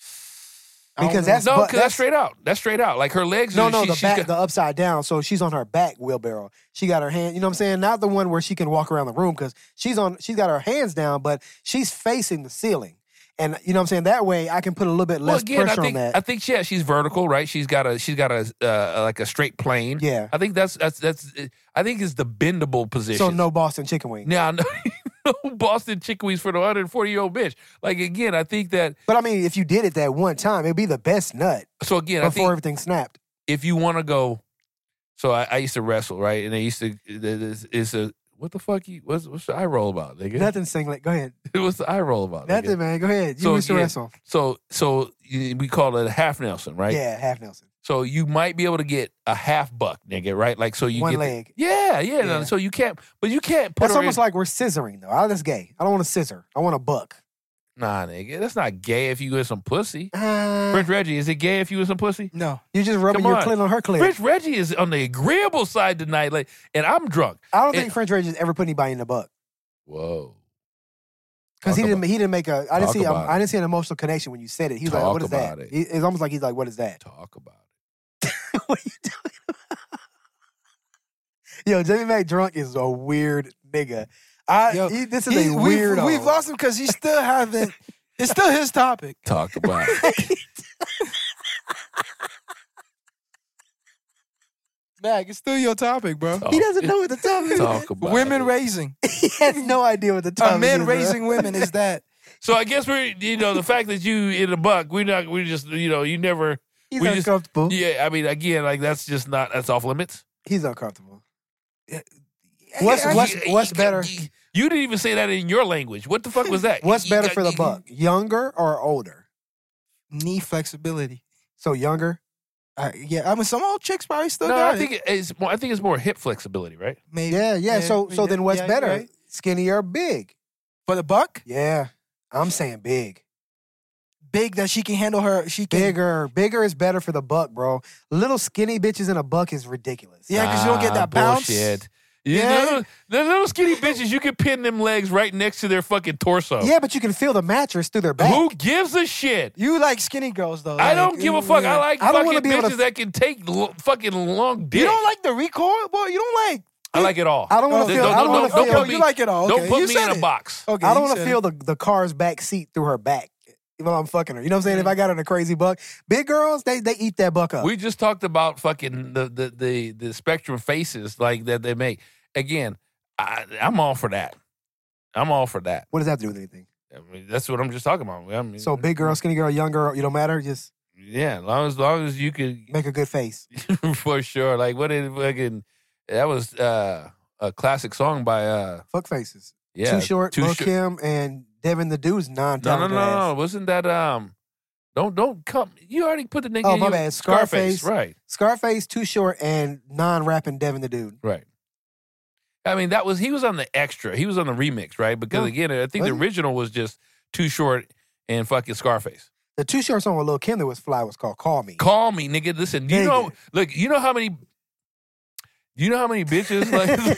I don't Because know. that's No, but because that's straight out. That's straight out. Like her legs. No, are, no, she, the she's back, got- the upside down. So she's on her back wheelbarrow. She got her hand. You know what I'm saying? Not the one where she can walk around the room because she's got her hands down, but she's facing the ceiling. And you know what I'm saying? That way, I can put a little bit less pressure on that. I think she's vertical, right? She's got a like a straight plane. Yeah. I think that's I think it's the bendable position. So no Boston chicken wing. Now, no Boston chicken wings for the 140-year-old bitch. Like again, I think that. But I mean, if you did it that one time, it'd be the best nut So again, I before think everything snapped. if you want to go, so I used to wrestle, right? And they used to it's a what the fuck what's the eye roll about, nigga? Nothing singlet. Go ahead. What's the eye roll about? nigga? Nothing, man. Go ahead. You So, used to yeah. wrestle. So we call it a half Nelson, right? Yeah, half Nelson. So you might be able to get a half buck, nigga, right? Like so you One get leg. Yeah. Yeah. So you can't, but you can't put That's her almost in, like we're scissoring, though. That's gay. I don't want a scissor. I want a buck. nah, nigga. That's not gay if you get some pussy. Uh, French Reggie, is it gay if you get some pussy? No. you're just rubbing Come your on. clit on her clit. French Reggie is on the agreeable side tonight, like, and I'm drunk. I don't And- think French Reggie ever put anybody in the buck Whoa. because he Talk didn't make a. I didn't Talk see. about I didn't see an emotional connection when you said it. He was like, Talk "What is that?" about it. It's almost like he's like, "What is that?" Talk about it. What are you doing? Yo, Jimmy Mac drunk is a weird nigga. Yo, This is a weirdo. We've lost him because he still haven't. It's still his topic. Talk about it. Mac, it's still your topic, bro. He doesn't know what the topic is. Talk about Women it. raising. He has no idea what the topic is. Men man. raising women is that. So I guess we're, the fact that you in the buck, we just, you never. He's we just- uncomfortable. Yeah, I mean, again, like that's off limits. He's uncomfortable. What's better? You didn't even say that in your language. What the fuck was that? What's better for the buck? Younger or older? Knee flexibility. So younger. Yeah, I mean, some old chicks probably still No, got I think it's more. I think it's more hip flexibility, right? Maybe. Yeah. So then what's you're better? right. Skinny or big? For the buck? Yeah. I'm saying big. Big that she can handle her. She can. Bigger is better for the buck, bro. Little skinny bitches in a buck is ridiculous. Yeah, because you don't get that bounce. Bullshit. Yeah. The little skinny bitches, you can pin them legs right next to their fucking torso. Yeah, but you can feel the mattress through their back. Who gives a shit? You like skinny girls though. I don't Like, give a fuck. yeah. I like I don't fucking wanna be able bitches to- that can take fucking long dick. You don't like the recoil, boy. You don't like. I like it all. I don't want to feel. I don't want to don't feel. put me- You like it all. Okay. Don't put You me said in a it. box. Okay. I don't you want to said feel it. the car's back seat through her back while I'm fucking her. You know what I'm saying? If I got her in a crazy buck, big girls they eat that buck up. We just talked about fucking the spectrum faces like that they make. Again, I'm all for that. I'm all for that. What does that have to do with anything? I mean, that's what I'm just talking about. I mean, So big girl, skinny girl, young girl, you don't matter. Just yeah, as long as you could make a good face. for sure. Like what did fucking that was a classic song by Fuck faces. yeah, Too Short, Too Lil Short. Kim, and Devin the Dude's non-talented No. ass. Wasn't that Don't come. You already put the nigga. Oh, in my your- bad. Scarface. Right. Scarface, Too Short, and non-rapping Devin the Dude. Right. I mean, he was on the extra. He was on the remix, right? Because Oh, again, I think was the he? original was just Too Short and fucking Scarface. The Too Short song with Lil Kim that was fly was called "Call Me." Call me, nigga. Listen, you Nigga. know, look, you know how many bitches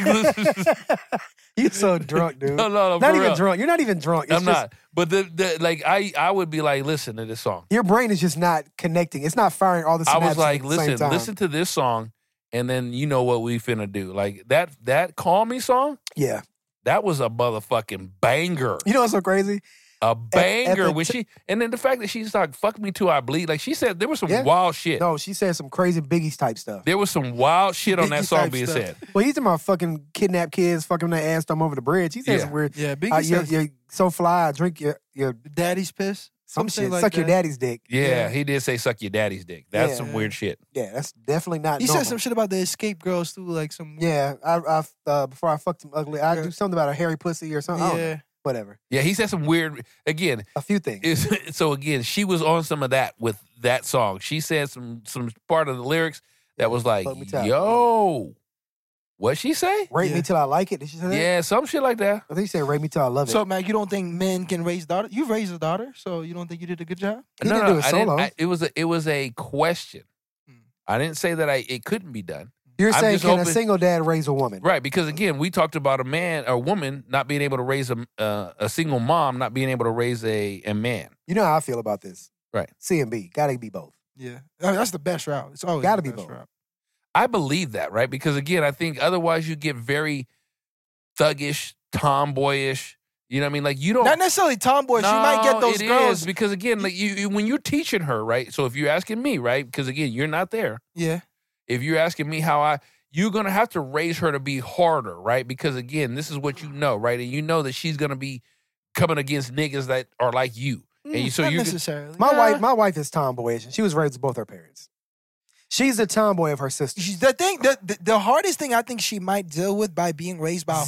like. You so drunk, dude. No, Not for even real. drunk. You're not even drunk. It's I'm just, not. But the like, I would be like, listen to this song. Your brain is just not connecting. It's not firing all the I synapses was like, at the same listen, time. listen to this song, and then you know what we finna do. Like that Call Me song, Yeah. that was a motherfucking banger. You know what's so crazy? A banger the when t- she, and then the fact that she's like, fuck me till I bleed. Like she said, there was some Yeah. wild shit. No, she said some crazy Biggie type stuff. There was some wild shit on that Biggie song type being stuff. said. Well, he's talking about fucking kidnap kids, fucking their ass, throw them over the bridge. He said Yeah. some weird. Yeah, Biggie says You're so fly. I drink your daddy's piss. some Something shit. like Suck your that. daddy's dick. Yeah, Yeah. he did say suck your daddy's dick. That's Yeah. some weird shit. Yeah, that's definitely not. He normal. said some shit about the escape girls too, like some. Yeah, I before I fucked him ugly, I do something about a hairy pussy or something. I don't know. Yeah. Whatever. Yeah, he said some weird. Again, A few things. so again, she was on some of that with that song. She said some part of the lyrics that was like, Fuck me tight. yo, what she say? Rape Yeah. me till I like it. Did she say that? Yeah, some shit like that. I think she said rape me till I love it. So, Mac, you don't think men can raise daughters? You've raised a daughter, so you don't think you did a good job? He didn't do it I solo. it was a question. Hmm. I didn't say that it couldn't be done. You're I'm saying just can a hoping- single dad raise a woman? Right, because again, we talked about a woman not being able to raise a single mom, not being able to raise a man. You know how I feel about this. Right. C and B. Gotta be both. Yeah. I mean, that's the best route. It's always Gotta the be best both. route. I believe that, right? Because again, I think otherwise you get very thuggish, tomboyish. You know what I mean? Like you don't. Not necessarily tomboy. She might get those it girls. is, because again, like you when you're teaching her, right? So if you're asking me, right? Because again, you're not there. Yeah. If you're asking me you're gonna have to raise her to be harder, right? Because again, this is what you know, right? And you know that she's gonna be coming against niggas that are like you. And so Not you're necessarily. My wife is tomboyish, and she was raised with both her parents. She's the tomboy of her sister. The thing, the hardest thing I think she might deal with by being raised by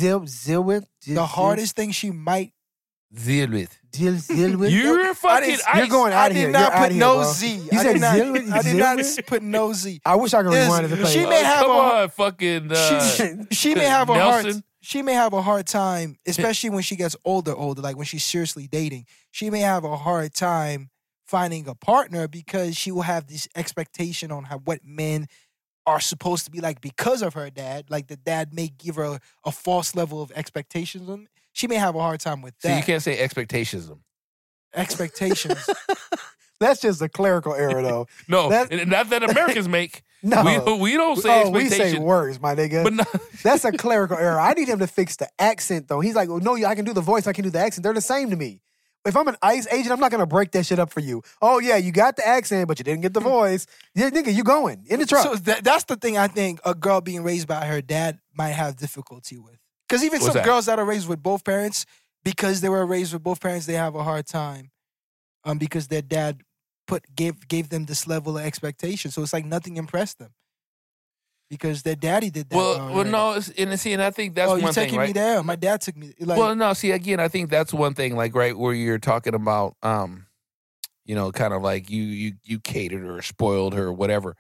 the hardest thing she might. deal with. Deal with. You're fucking. You're going out of here. I did not You're outta put here, no bro. Z. You I said did not. deal with- I did deal not with? put no Z. I wish I could rewind it to play. She may have come a- on, fucking. She may have a hard. Nelson? She may have a hard time, especially when she gets older, like when she's seriously dating. She may have a hard time finding a partner because she will have this expectation on what men are supposed to be like because of her dad. Like the dad may give her a false level of expectations on. She may have a hard time with So that. you can't say expectations. Expectations. That's just a clerical error, though. No, That- not that Americans make. No. we don't say we say expectations. words, my nigga. But no, That's a clerical error. I need him to fix the accent, though. He's like, well, no, I can do the voice. I can do the accent. They're the same to me. If I'm an ICE agent, I'm not going to break that shit up for you. Oh, yeah, you got the accent, but you didn't get the voice. Yeah, nigga, you going in the truck. So that's the thing I think a girl being raised by her dad might have difficulty with. Because even What's some that? girls that are raised with both parents, because they were raised with both parents, they have a hard time. Because their dad gave them this level of expectation. So it's like nothing impressed them. Because their daddy did that. well, already. no, and I think that's oh, one you thing, taking right? me there? My dad took me. Like, Well, no, see, again, I think that's one thing, like, right, where you're talking about, kind of like you catered her or spoiled her or whatever.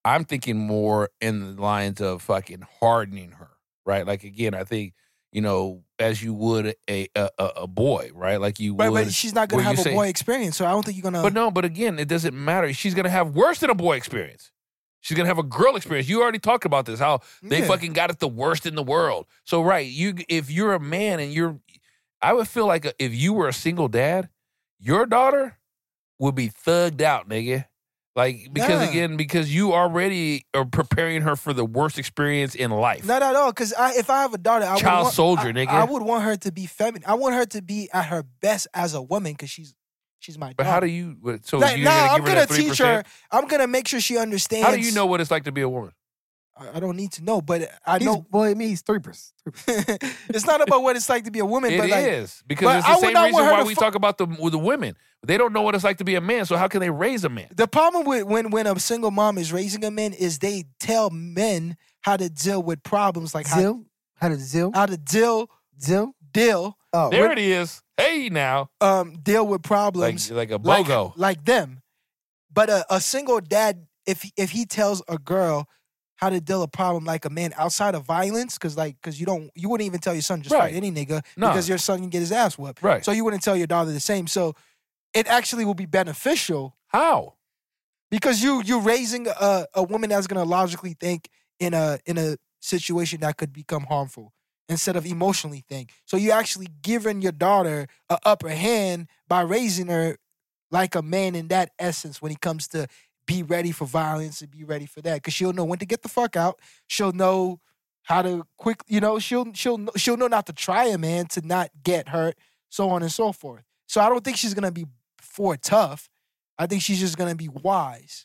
I'm thinking more in the lines of fucking hardening her, right? Like, again, I think, as you would a boy, right? Like you would. But she's not going to have a boy experience, so I don't think you're going to. But again, it doesn't matter. She's going to have worse than a boy experience. She's going to have a girl experience. You already talked about this, how they fucking got it the worst in the world. So, right, if you're a man and I would feel like if you were a single dad, your daughter would be thugged out, nigga. Like, because you already are preparing her for the worst experience in life. Not at all, because if I have a daughter, nigga. I would want her to be feminine. I want her to be at her best as a woman, because she's my daughter. But how do you, so like, you're I'm going to teach her, I'm going to make sure she understands. How do you know what it's like to be a woman? I don't need to know, but I know. Well, he's 3%. It's not about what it's like to be a woman. It is, because it's the same reason why we talk about the women. They don't know what it's like to be a man, so how can they raise a man? The problem with when a single mom is raising a man is they tell men how to deal with problems, like how to deal. Oh, there it is. Hey, now. Deal with problems like a BOGO, like them. But a single dad, if he tells a girl how to deal a problem like a man outside of violence, because you wouldn't even tell your son just fight any nigga because your son can get his ass whooped. Right. So you wouldn't tell your daughter the same. So it actually will be beneficial. How? Because you're raising a woman that's gonna logically think in a situation that could become harmful instead of emotionally think. So you actually giving your daughter an upper hand by raising her like a man in that essence when it comes to be ready for violence and be ready for that, because she'll know when to get the fuck out. She'll know how to she'll know not to try a man to not get hurt, so on and so forth. So I don't think she's gonna be tough. I think she's just gonna be wise.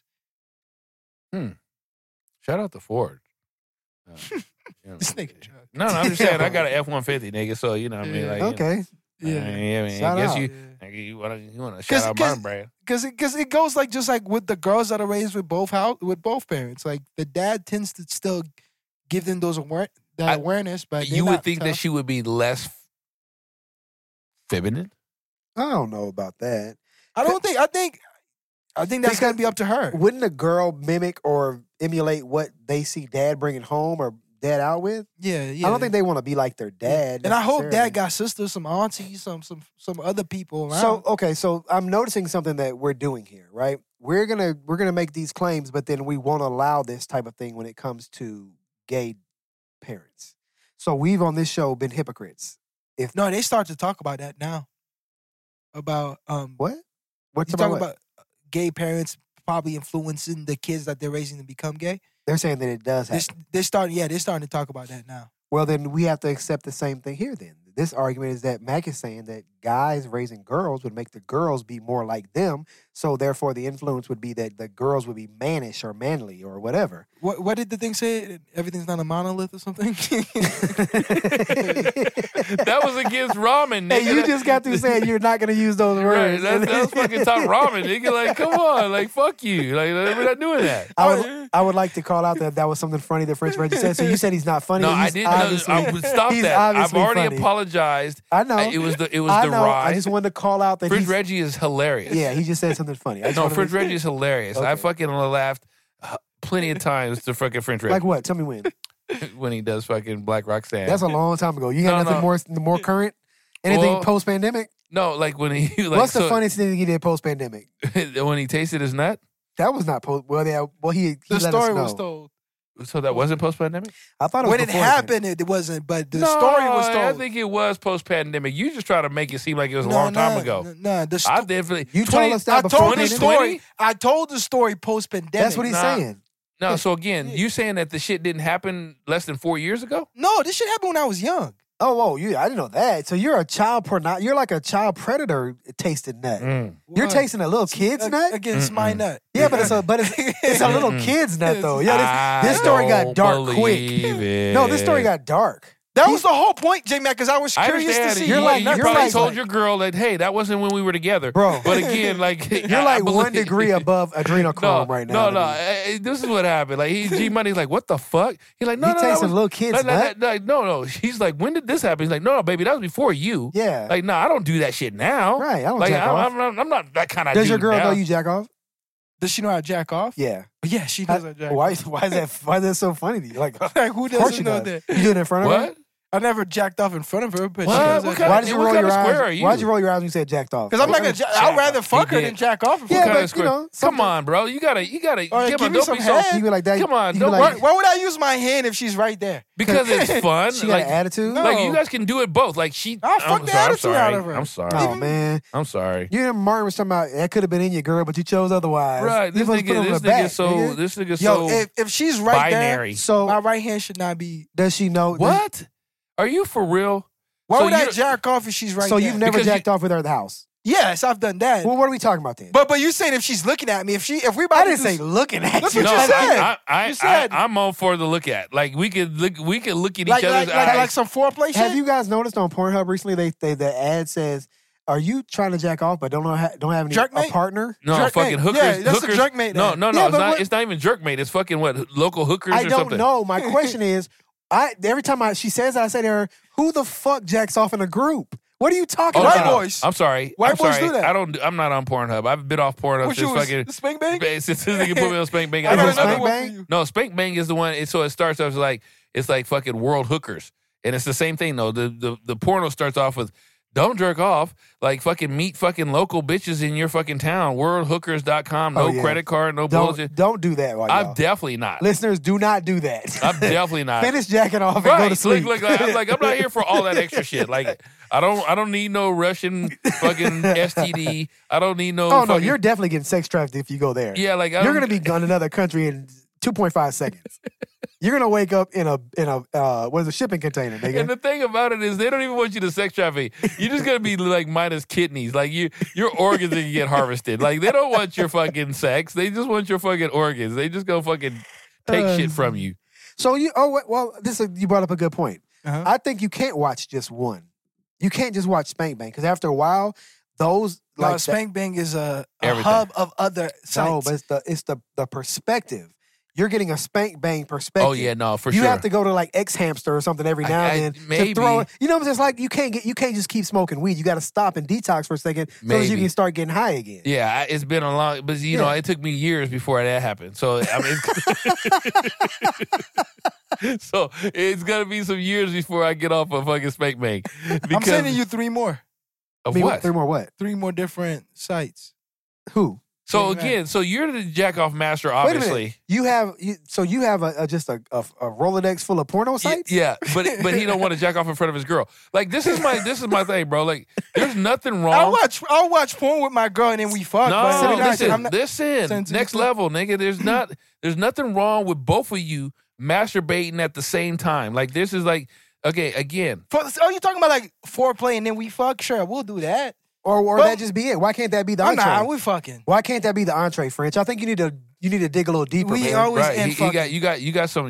Shout out to Ford. This nigga. No, I'm just saying I got an F-150, nigga. So what I mean, like, okay. I guess you want to shout out my brand. Because it goes just like with the girls that are raised with both parents. Like the dad tends to still give them awareness, but you would think that she would be less feminine. I don't know about that. I think that's gonna be up to her. Wouldn't a girl mimic or emulate what they see dad bringing home or dad out with? Yeah. I don't think they want to be like their dad. And I hope dad got sisters, some aunties, some other people around. So I'm noticing something that we're doing here, right? We're gonna make these claims, but then we won't allow this type of thing when it comes to gay parents. So we've on this show been hypocrites. No, they start to talk about that now. About what? What's you talking about? Gay parents probably influencing the kids that they're raising to become gay. They're saying that it does happen. They're starting to talk about that now. Well, then we have to accept the same thing here then. This argument is that Mac is saying that guys raising girls would make the girls be more like them, so therefore the influence would be that the girls would be mannish or manly or whatever. What did the thing say? Everything's not a monolith or something? That was against ramen, nigga. Hey, you just got through saying you're not going to use those words. Right, that's fucking top ramen, nigga. Like, come on. Like, fuck you. Like, we're not doing that. I would like to call out that was something funny that French Reggie said. So you said he's not funny. No, I didn't. Stop that. I've already apologized. I know. It was the ride. I just wanted to call out that French Reggie is hilarious. Yeah, he just said something funny. French Reggie is hilarious. Okay. I fucking laughed plenty of times to fucking French Reggie. Like what? Tell me when. When he does fucking Black Roxanne. That's a long time ago. You got nothing more current? Anything post-pandemic? No, like when he... Like, what's the funniest thing he did post-pandemic? When he tasted his nut? That was not post... Well, he the story was told. So that wasn't post-pandemic? I thought it was when it happened, it wasn't, but the story was told. I think it was post-pandemic. You just try to make it seem like it was a long time ago. No, I definitely... You told us that before the story. I told the story post-pandemic. That's what he's saying. No, so again, you saying that the shit didn't happen less than 4 years ago? No, this shit happened when I was young. I didn't know that. So you're you're like a child predator tasting nut. You're tasting a little kid's nut against my nut. Yeah, but it's a little kid's nut though. Yeah, this story got dark quick. No, this story got dark. That was the whole point, J-Mac, because I was curious to see. You probably told your girl that, hey, that wasn't when we were together. Bro. But again, like... You're like 1 degree above adrenochrome right now. No. This is what happened. Like, G-Money's like, what the fuck? He's like, no. He tasting little kids' nut? No. He's like, when did this happen? He's like, no, baby, that was before you. Yeah. Like, no, I don't do that shit now. Right, I don't like, jack off. I'm not that kind of dude. Does your girl know you jack off? Does she know how to jack off? Yeah. Yeah, she does how to jack Why off. is that so funny to you? Like, of Like, who course she doesn't know does. that? You do it in front of her? What? I never jacked off in front of her, but What? she does What that. kind Why of- did you what roll kind your of square eyes? are you? Why did you roll your eyes when you said jacked off? Because I'm not gonna. I would rather fuck her did. than jack off. in Yeah, front of her. but, you know, Come on, bro. You gotta Or give give me me some so. head. You be like that. Come on, you be don't like, Why would I use my hand if she's right there? Because it's fun. she got like, an attitude? No. like you guys can do it both. Like she. I'll fuck I'm the sorry, I'm attitude sorry. out of her. I'm sorry. Oh, man. I'm sorry. You and Martin was talking about, that could have been in your girl, but you chose otherwise. Right. You This supposed to put him in nigga. the back, So. nigga. This nigga. Yo, So if she's right binary. there, So, my right hand should not be. does she know? What? Are you for real? Why So would I you- jack off if she's right So there? you've never Because jacked off with her at the house? Yes, I've done that. Well, what are we talking about then? But you saying if she's looking at me, if we about I to didn't do say looking at That's you. what No, you said. You said- I'm all for the look at. Like we could look at like each other's like eyes. some foreplay shit. Have you guys noticed on Pornhub recently? The ad says, "Are you trying to jack off but don't have any Jerkmate? a partner?" No, Jerkmate. fucking hookers. Yeah, that's the hookers. jerkmate No, ad. no, Yeah, it's but not. what- It's not even jerkmate. It's fucking what local hookers I or don't something. know. My question is, every time she says that, I say to her, "Who the fuck jacks off in a group? What are you talking Oh, White about?" no, no. boys. I'm sorry. White I'm boys sorry. do that. I'm not on Pornhub. I've been off Pornhub What since you was fucking. Spank Bang? Since this nigga put me on Spank Bang. I got was another Spank one Bang? for you. No, Spank Bang is the one. So it starts off like it's like fucking world hookers, and it's the same thing though. The porno starts off with don't jerk off, like fucking meet fucking local bitches in your fucking town. Worldhookers.com. No Oh, yeah. credit card. No bullshit. Don't do that. While I'm y'all. definitely not. Listeners, do not do that. I'm definitely not. Finish jacking off and Right. go to sleep. Look, I'm not here for all that extra shit. Like I don't need no Russian fucking STD. I don't need no oh no, fucking, you're definitely getting sex trafficked if you go there. yeah, like I You're don't- gonna be gone to another country in 2.5 seconds. You're gonna wake up in a what is a shipping container, nigga? And the thing about it is, they don't even want you to sex traffic. You're just gonna be like minus kidneys. Like your organs are gonna get harvested. Like they don't want your fucking sex. They just want your fucking organs. They just gonna fucking take shit from you. So you you brought up a good point. Uh-huh. I think you can't watch just one. You can't just watch Spank Bang because after a while, those No, like Spank Bang is a Everything. hub of other sites. no, but it's the perspective. You're getting a Spank Bang perspective. Oh yeah, no, for you sure. have to go to like X Hamster or something every now and then maybe. to throw it. You know, it's just like you can't just keep smoking weed. You got to stop and detox for a second so that you Maybe. can start getting high again. Yeah, it's been a long, but you know, Yeah. it took me years before that happened. So I mean, so it's gonna be some years before I get off of fucking Spank Bang. I'm sending you 3 more. of I mean, what? 3 more what? 3 more different sites. Who? So Wait a again, so you're the jack off master, Wait a minute. obviously. You have just a Rolodex full of porno sites? Yeah, but he don't want to jack off in front of his girl. Like this is my thing, bro. Like there's nothing wrong. I'll watch porn with my girl and then we fuck. but No, I'm not- listen, I'm not- listen. Send to Next you. level, nigga. There's nothing wrong with both of you masturbating at the same time. Like this is like okay, again. Oh, you talking about like foreplay and then we fuck? Sure, we'll do that. Or Well- that just be it? Why can't that be the Oh, entree? nah, we fucking. Why can't that be the entree, French? I think you need to dig a little deeper, We man. always Right. end You fucking. got some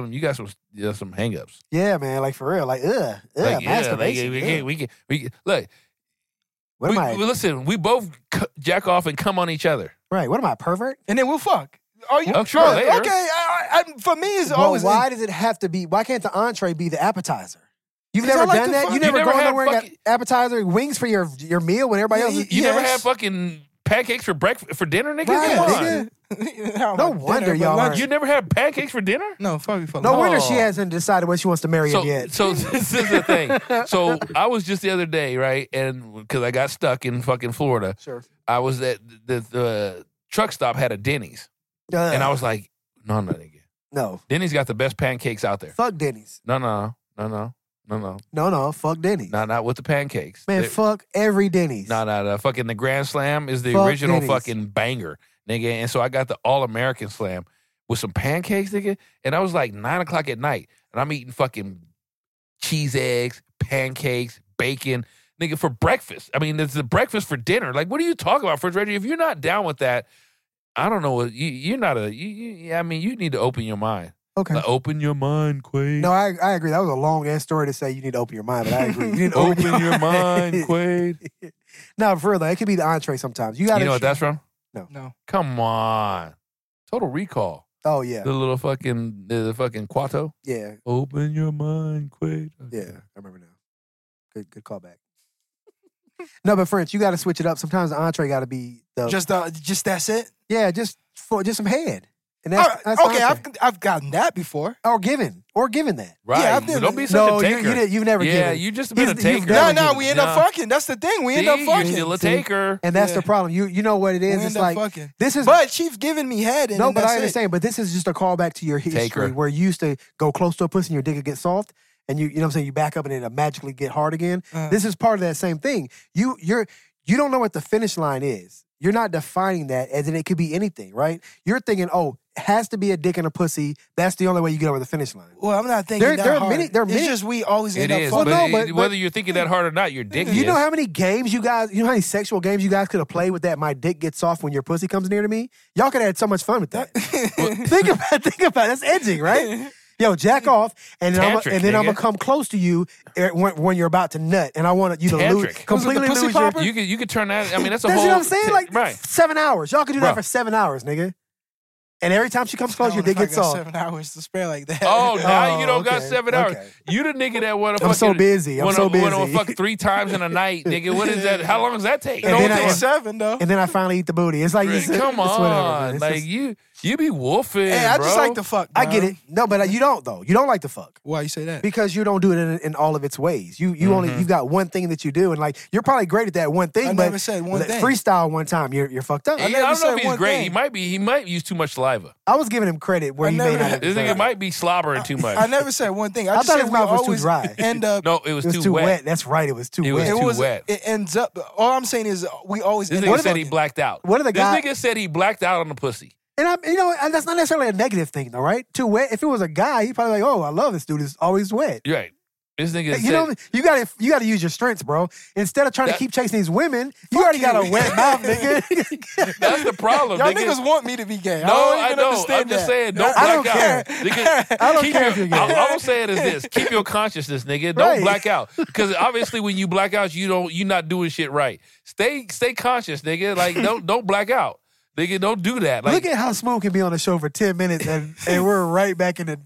hangups. Yeah, man. Like for real. Like Like, yeah, masturbation. we can look. What am I? Listen, we both jack off and come on each other. Right. What am I, pervert? And then we'll fuck. Are you? Oh, sure, later. Okay. For me, it's Well, always. why does it have to be? Why can't the entree be the appetizer? You've 'Cause I never like done to that. fuck. You never never gone had nowhere and got fucking- appetizer wings for your meal when everybody else. Yeah, Is, You never Yes. had fucking pancakes for breakfast for dinner, nigga? Right, Come on. nigga. No wonder y'all aren't- You never had pancakes for dinner? No, fuck. No wonder Oh. she hasn't decided what she wants to marry him yet. So this is the thing. So I was just the other day, right? And because I got stuck in fucking Florida, Sure. I was at the truck stop had a Denny's, and I was like, no, nigga. no. Denny's got the best pancakes out there. Fuck Denny's. No. No. Fuck Denny's. Not with the pancakes. Man, They- fuck every Denny's. No. Fucking the Grand Slam is the Fuck original Denny's. fucking banger, nigga. And so I got the All American Slam with some pancakes, nigga. And I was like 9 o'clock at night, and I'm eating fucking cheese eggs, pancakes, bacon, nigga, for breakfast. I mean, it's the breakfast for dinner. Like, what are you talking about, Fridge Reggie? If you're not down with that, I don't know. What you're not a. I mean, you need to open your mind. Okay. Like, open your mind, Quaid. No, I agree. That was a long ass story to say you need to open your mind, but I agree. You need to Open your mind, Quaid. No, for real though, it could be the entree sometimes. You got to. You know what that's from? No. Come on. Total Recall. Oh yeah, The little fucking Quato. yeah, Open your mind, Quaid. yeah. I remember now. Good callback. No, but French, you got to switch it up. Sometimes the entree got to be the Just that's it. yeah, just some head. And that's Okay, entree. I've gotten that before. or given that. Right. Yeah, I've been- Don't be such No, a taker. you've never yeah, given. you just been a He's- you've taker. never No, given. we end up fucking. That's the thing. We end up See, fucking. You're still a See? taker. And that's Yeah. the problem. You know what it We is? end It's up like fucking. this is But she's giving me head. And no, then but that's I it. understand. But this is just a callback to your history Taker. where you used to go close to a pussy and your dick would get soft, and you know what I'm saying, you back up and it'll magically get hard again. This is part of that same thing. You don't know what the finish line is. You're not defining that as in it could be anything, right? You're thinking, oh, it has to be a dick and a pussy. That's the only way you get over the finish line. Well, I'm not thinking There that are hard. many- there are It's many- just we always It end up is. fucking. Well, But, no, but- whether you're thinking that hard or not, your dick You is. know how many games you guys, you know how many sexual games you guys could have played with that my dick gets soft when your pussy comes near to me? Y'all could have had so much fun with that. think about it. That's edging, right? Yo, jack off, and then Tantric, I'm nigga. gonna come close to you when you're about to nut, and I want you to lose, Tantric. completely Was it the pussy lose your. popper? You could turn that. I mean, that's a That's whole. what I'm saying. Like right. 7 hours. Y'all could do that Bro. for 7 hours, nigga. And every time she comes close, your dick I gets got soft. 7 hours to spare like that. Oh, now you don't got okay, 7 hours. okay. You the nigga that want to I'm so busy. I'm so Want to busy. fuck 3 times in a night, nigga. What is that? How long does that take? It And don't then I- take 7 though. And then I finally eat the booty. It's like Come it's whatever, on, man. It's like just- you be wolfing, Hey, I bro. just like to fuck. I get bro. it. No, but you don't though. You don't like to fuck. Why you say that? Because you don't do it in all of its ways. You only you've got one thing that you do, and like you're probably great at that one thing. I but never said one thing. Freestyle one time, you're fucked up. I never don't know said if he's one great. thing. He might use too much saliva. I was giving him credit where I he never- may not have. This nigga deserved. might be slobbering too much. I never said one thing. I I just thought said his we mouth was too always dry. End up. No, it was It was too too wet. wet. That's right. It was too It was wet. too wet. It ends up. All I'm saying is we always. This end nigga up said he fucking. blacked out. What are the This guy- nigga said he blacked out on the pussy. And and that's not necessarily a negative thing, though, right? Too wet. If it was a guy, he'd probably like, oh, I love this dude. It's always wet. You're right. This nigga You know, you got to use your strengths, bro. Instead of trying to That- keep chasing these women, you already got a wet mouth, nigga. that's the problem. Y'all nigga. niggas want me to be gay. No, don't I even don't. understand I'm just that. saying, don't I don't black care. out. Nigga, I don't keep care your- if you're gay. All I'm saying is this: keep your consciousness, nigga. Don't Right. black out, because obviously when you black out, you're not doing shit right. Stay conscious, nigga. Like don't black out, nigga. Don't do that. Like Look at how Smooth can be on the show for 10 minutes and we're right back in the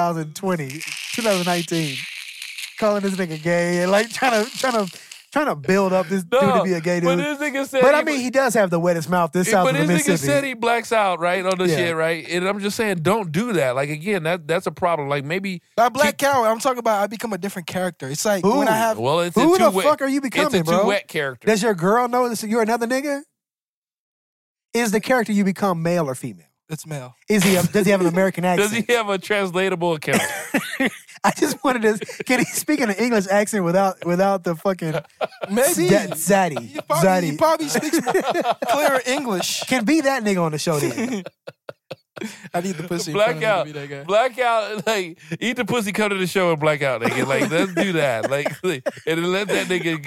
2019. Calling this nigga gay and like trying to build up this dude to be a gay dude. But this nigga said, But I mean, he does have the wettest mouth this south but of the this nigga Mississippi. said he blacks out right on the Yeah. shit, right? And I'm just saying, don't do that. Like again, that's a problem. Like maybe By Black Cow, I'm talking about I become a different character. It's like Who? when I have. well, it's Who a too the wet, fuck are you becoming, It's a bro? too wet character. Does your girl know that you're another nigga? Is the character you become male or female? It's male. Does he have an American Does accent? he have a translatable account? I just wanted to. Can he speak in an English accent without the fucking Maybe. zaddy? He Zaddy. probably speaks clear English. Can be that nigga on the show then. I need the pussy. in front of me Blackout, to be that guy. blackout. Like eat the pussy, come to the show and blackout, nigga. Like let's do that. Like and then let that nigga.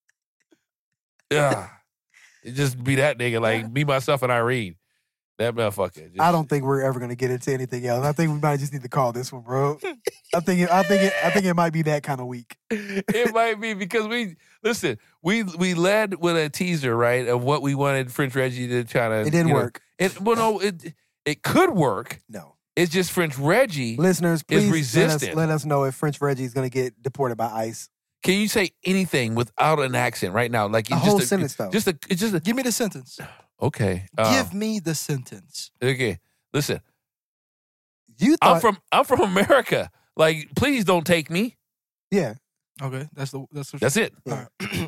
Just be that nigga. Like be myself and Irene. That motherfucker. Just, I don't think we're ever gonna get into anything else. I think we might just need to call this one, bro. I think it might be that kind of week. It might be because we led with a teaser, right, of what we wanted French Reggie to try to. It didn't work. It could work. No. It's just French Reggie. Listeners, please resistant. let us know if French Reggie is gonna get deported by ICE. Can you say anything without an accent right now? Like A whole sentence, though. It's just a Give me the sentence. okay. Give me the sentence. Okay. Listen, You thought, I'm from America. Like, please don't take me. yeah. Okay, that's That's it. Yeah.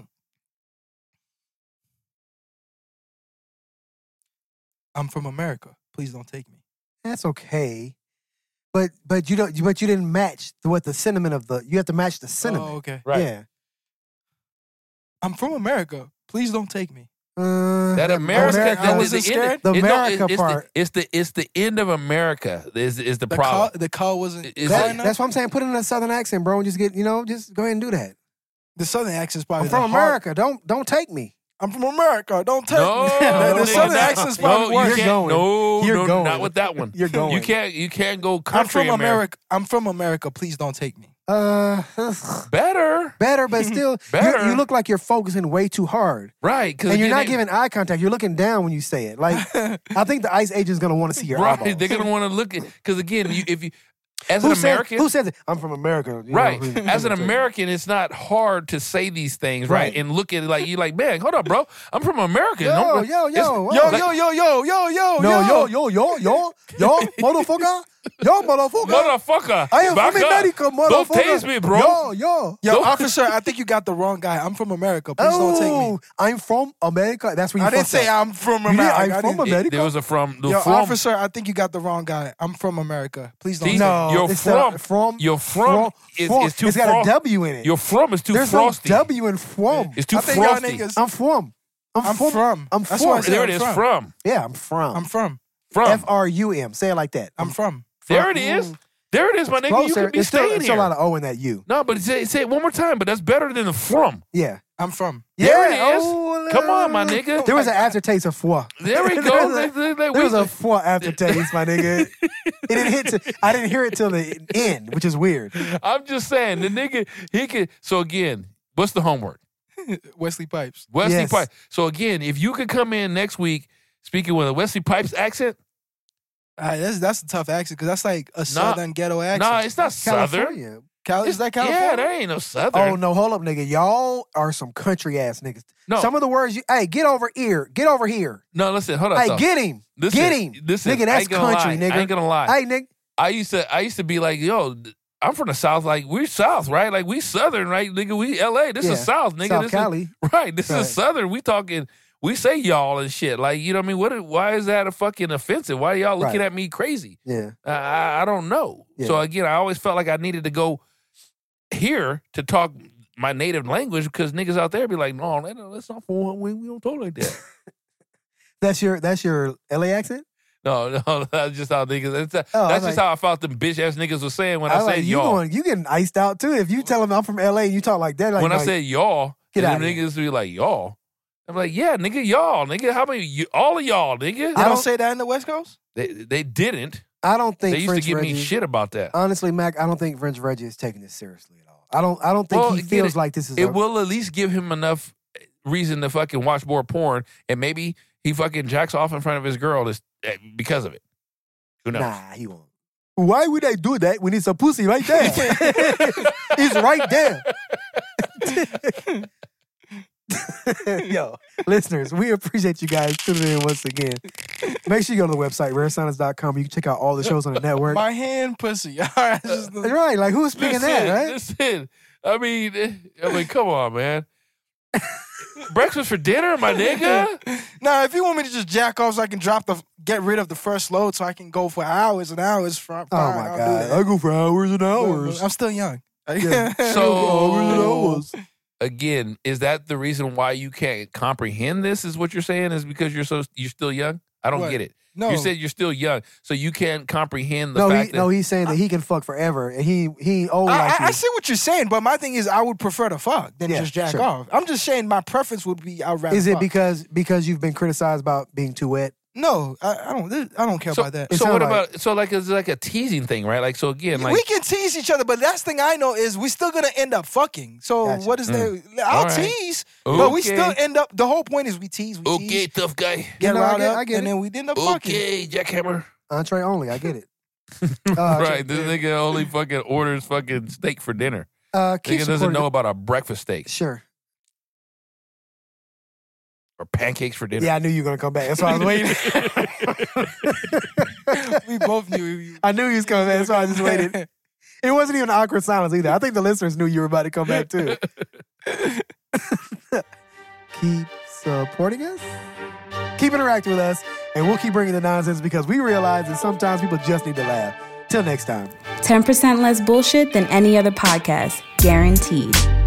I'm from America. Please don't take me. That's okay. But you didn't match what the sentiment of the. You have to match the sentiment. Oh, okay. Right. Yeah. I'm from America. Please don't take me. That America. I wasn't the end- scared? The it- no, America it's part. It's the end of America. Is the The problem? call wasn't. Is clear it- enough? That's what I'm saying. Put it in a southern accent, bro, and just get just go ahead and do that. The southern accent's probably. I'm from the hard- America. Don't take me. I'm from America. Don't take No, me. The nigga, southern not- accent's no, probably you worse. You're can't. going. No, You're no, going. not with that one. You're going. You can't go I'm country from America. America. I'm from America. Please don't take me. Better, better, but still, Better. you look like you're focusing way too hard, right? Because and you're not giving eye contact. You're looking down when you say it. Like, I think the ICE agent's gonna want to see your right. eyeballs. They're gonna want to look at because again, if you As an American, who says it? I'm from America, you right? know, As an American, it's not hard to say these things, right? Right. And look at it like you're like, man, hold up, bro. I'm from America. Yo, No, yo, yo, it's- Yo, yo, yo, yo, yo, yo, No, yo, motherfucker, yo, motherfucker. Motherfucker. I am back from up. America, motherfucker. Don't tase me, bro. Yo. Yo, officer, I think you got the wrong guy. I'm from America. Please don't take me. I'm from America. That's where you I didn't fucked say up. I'm from You did, America. I'm I from didn't- America. There was a from. The Yo, from. officer, I think you got the wrong guy. I'm from America. Please don't. See, take me. No, You're it's from. You're from is too It's got fro- a W in it. Your from is too There's frosty. no W in from. It's too I think y'all frosty. niggas. I'm from. I'm from. I'm That's from. why I said There it I'm is. from. From. Yeah, I'm from. I'm from. F-R-U-M. Say it like that. I'm from. There it is. There it is, my nigga. You Closer. could be It's still, staying it's still a here. lot of O in that U. No, but say it one more time. But that's better than the from. Yeah. I'm from. There it Yeah. is. Oh, Come on, my nigga. There was an aftertaste of foie. There we go. There was a foie aftertaste, my nigga. It didn't hit. I didn't hear it till the end, which is weird. I'm just saying, the nigga, he could. So again, what's the homework? Wesley Pipes. Wesley Yes. Pipes. So again, if you could come in next week speaking with a Wesley Pipes accent, That's a tough accent because that's like a southern ghetto accent. nah, it's not southern. California. Is that Yeah, California? that ain't no southern. Oh no, hold up, nigga. Y'all are some country ass niggas. No. Some of the words you get over here. Get over here. No, listen, hold on. Hey, so, get him. listen, Get him. Listen, Nigga, I that's ain't gonna country, lie. nigga. I ain't gonna lie. Hey, nigga. I used to be like, yo, I'm from the South. Like, we're South, right? Like, we Southern, right? Nigga, we LA. This Yeah. is South, nigga. South this Cali. Is, right. This Right. is Southern. We say y'all and shit. Like, you know what I mean? Why is that a fucking offensive? Why are y'all looking Right. at me crazy? Yeah. I don't know. Yeah. So again, I always felt like I needed to go here to talk my native language because niggas out there be like, no, that's not for we don't talk like that. That's your LA accent? No, that's just how niggas. That's I was just how I felt them bitch ass niggas was saying when I was said like, y'all. you getting iced out too. If you tell them I'm from LA and you talk like that, like When I no, said y'all, Get and outta them here. niggas be like, y'all. I'm like, yeah, nigga, y'all, nigga. How about you? All of y'all, nigga. They I don't don't- say that in the West Coast? They didn't. I don't think They used French to give Reggie, me shit about that. Honestly, Mac, I don't think French Reggie is taking this seriously at all. I don't think Well, he get feels it. like this is It will at least give him enough reason to fucking watch more porn, and maybe he fucking jacks off in front of his girl because of it. Who knows? Nah, he won't. Why would I do that when it's a pussy right there? It's right there. Yo, listeners, we appreciate you guys tuning in once again. Make sure you go to the website, raresonus.com. You can check out all the shows on the network. My hand pussy. All right. Right, like who's speaking that, right? Listen, I mean, come on, man. Breakfast for dinner, my nigga. Now, if you want me to just jack off so I can get rid of the first load so I can go for hours and hours, fine, Oh I'll my do God. that. I go for hours and hours. I'm still young. Yeah. So, again, is that the reason why you can't comprehend this? Is what you're saying? Is because you're still young? I don't What? get it. No. You said you're still young, so you can't comprehend the fact that he's saying that he can fuck forever, and he old like I you. see what you're saying, but my thing is I would prefer to fuck than Yeah, just jack sure. off. I'm just saying my preference would be I'd rather Is it fuck. because you've been criticized about being too wet? No, I don't care So, about that. It so sound what like- about so like it's like a teasing thing, right? Like so again, like we can tease each other, but last thing I know is we're still gonna end up fucking. So Gotcha. what is there? I'll All right. tease, but we Okay. still end up. The whole point is we tease, okay, tough guy. get No, I riled get- up, I get and it. then we end up fucking. Okay, jackhammer. Entree only, I get it. Right, this nigga only fucking orders fucking steak for dinner. Keep Nigga doesn't supporting know it. about a breakfast steak Sure. or pancakes for dinner. Yeah, I knew you were gonna come back. That's why I was waiting. We both knew. I knew he was coming back. That's why I just waited. It wasn't even an awkward silence either. I think the listeners knew you were about to come back too. Keep supporting us. Keep interacting with us, and we'll keep bringing the nonsense because we realize that sometimes people just need to laugh. Till next time. 10% less bullshit than any other podcast, guaranteed.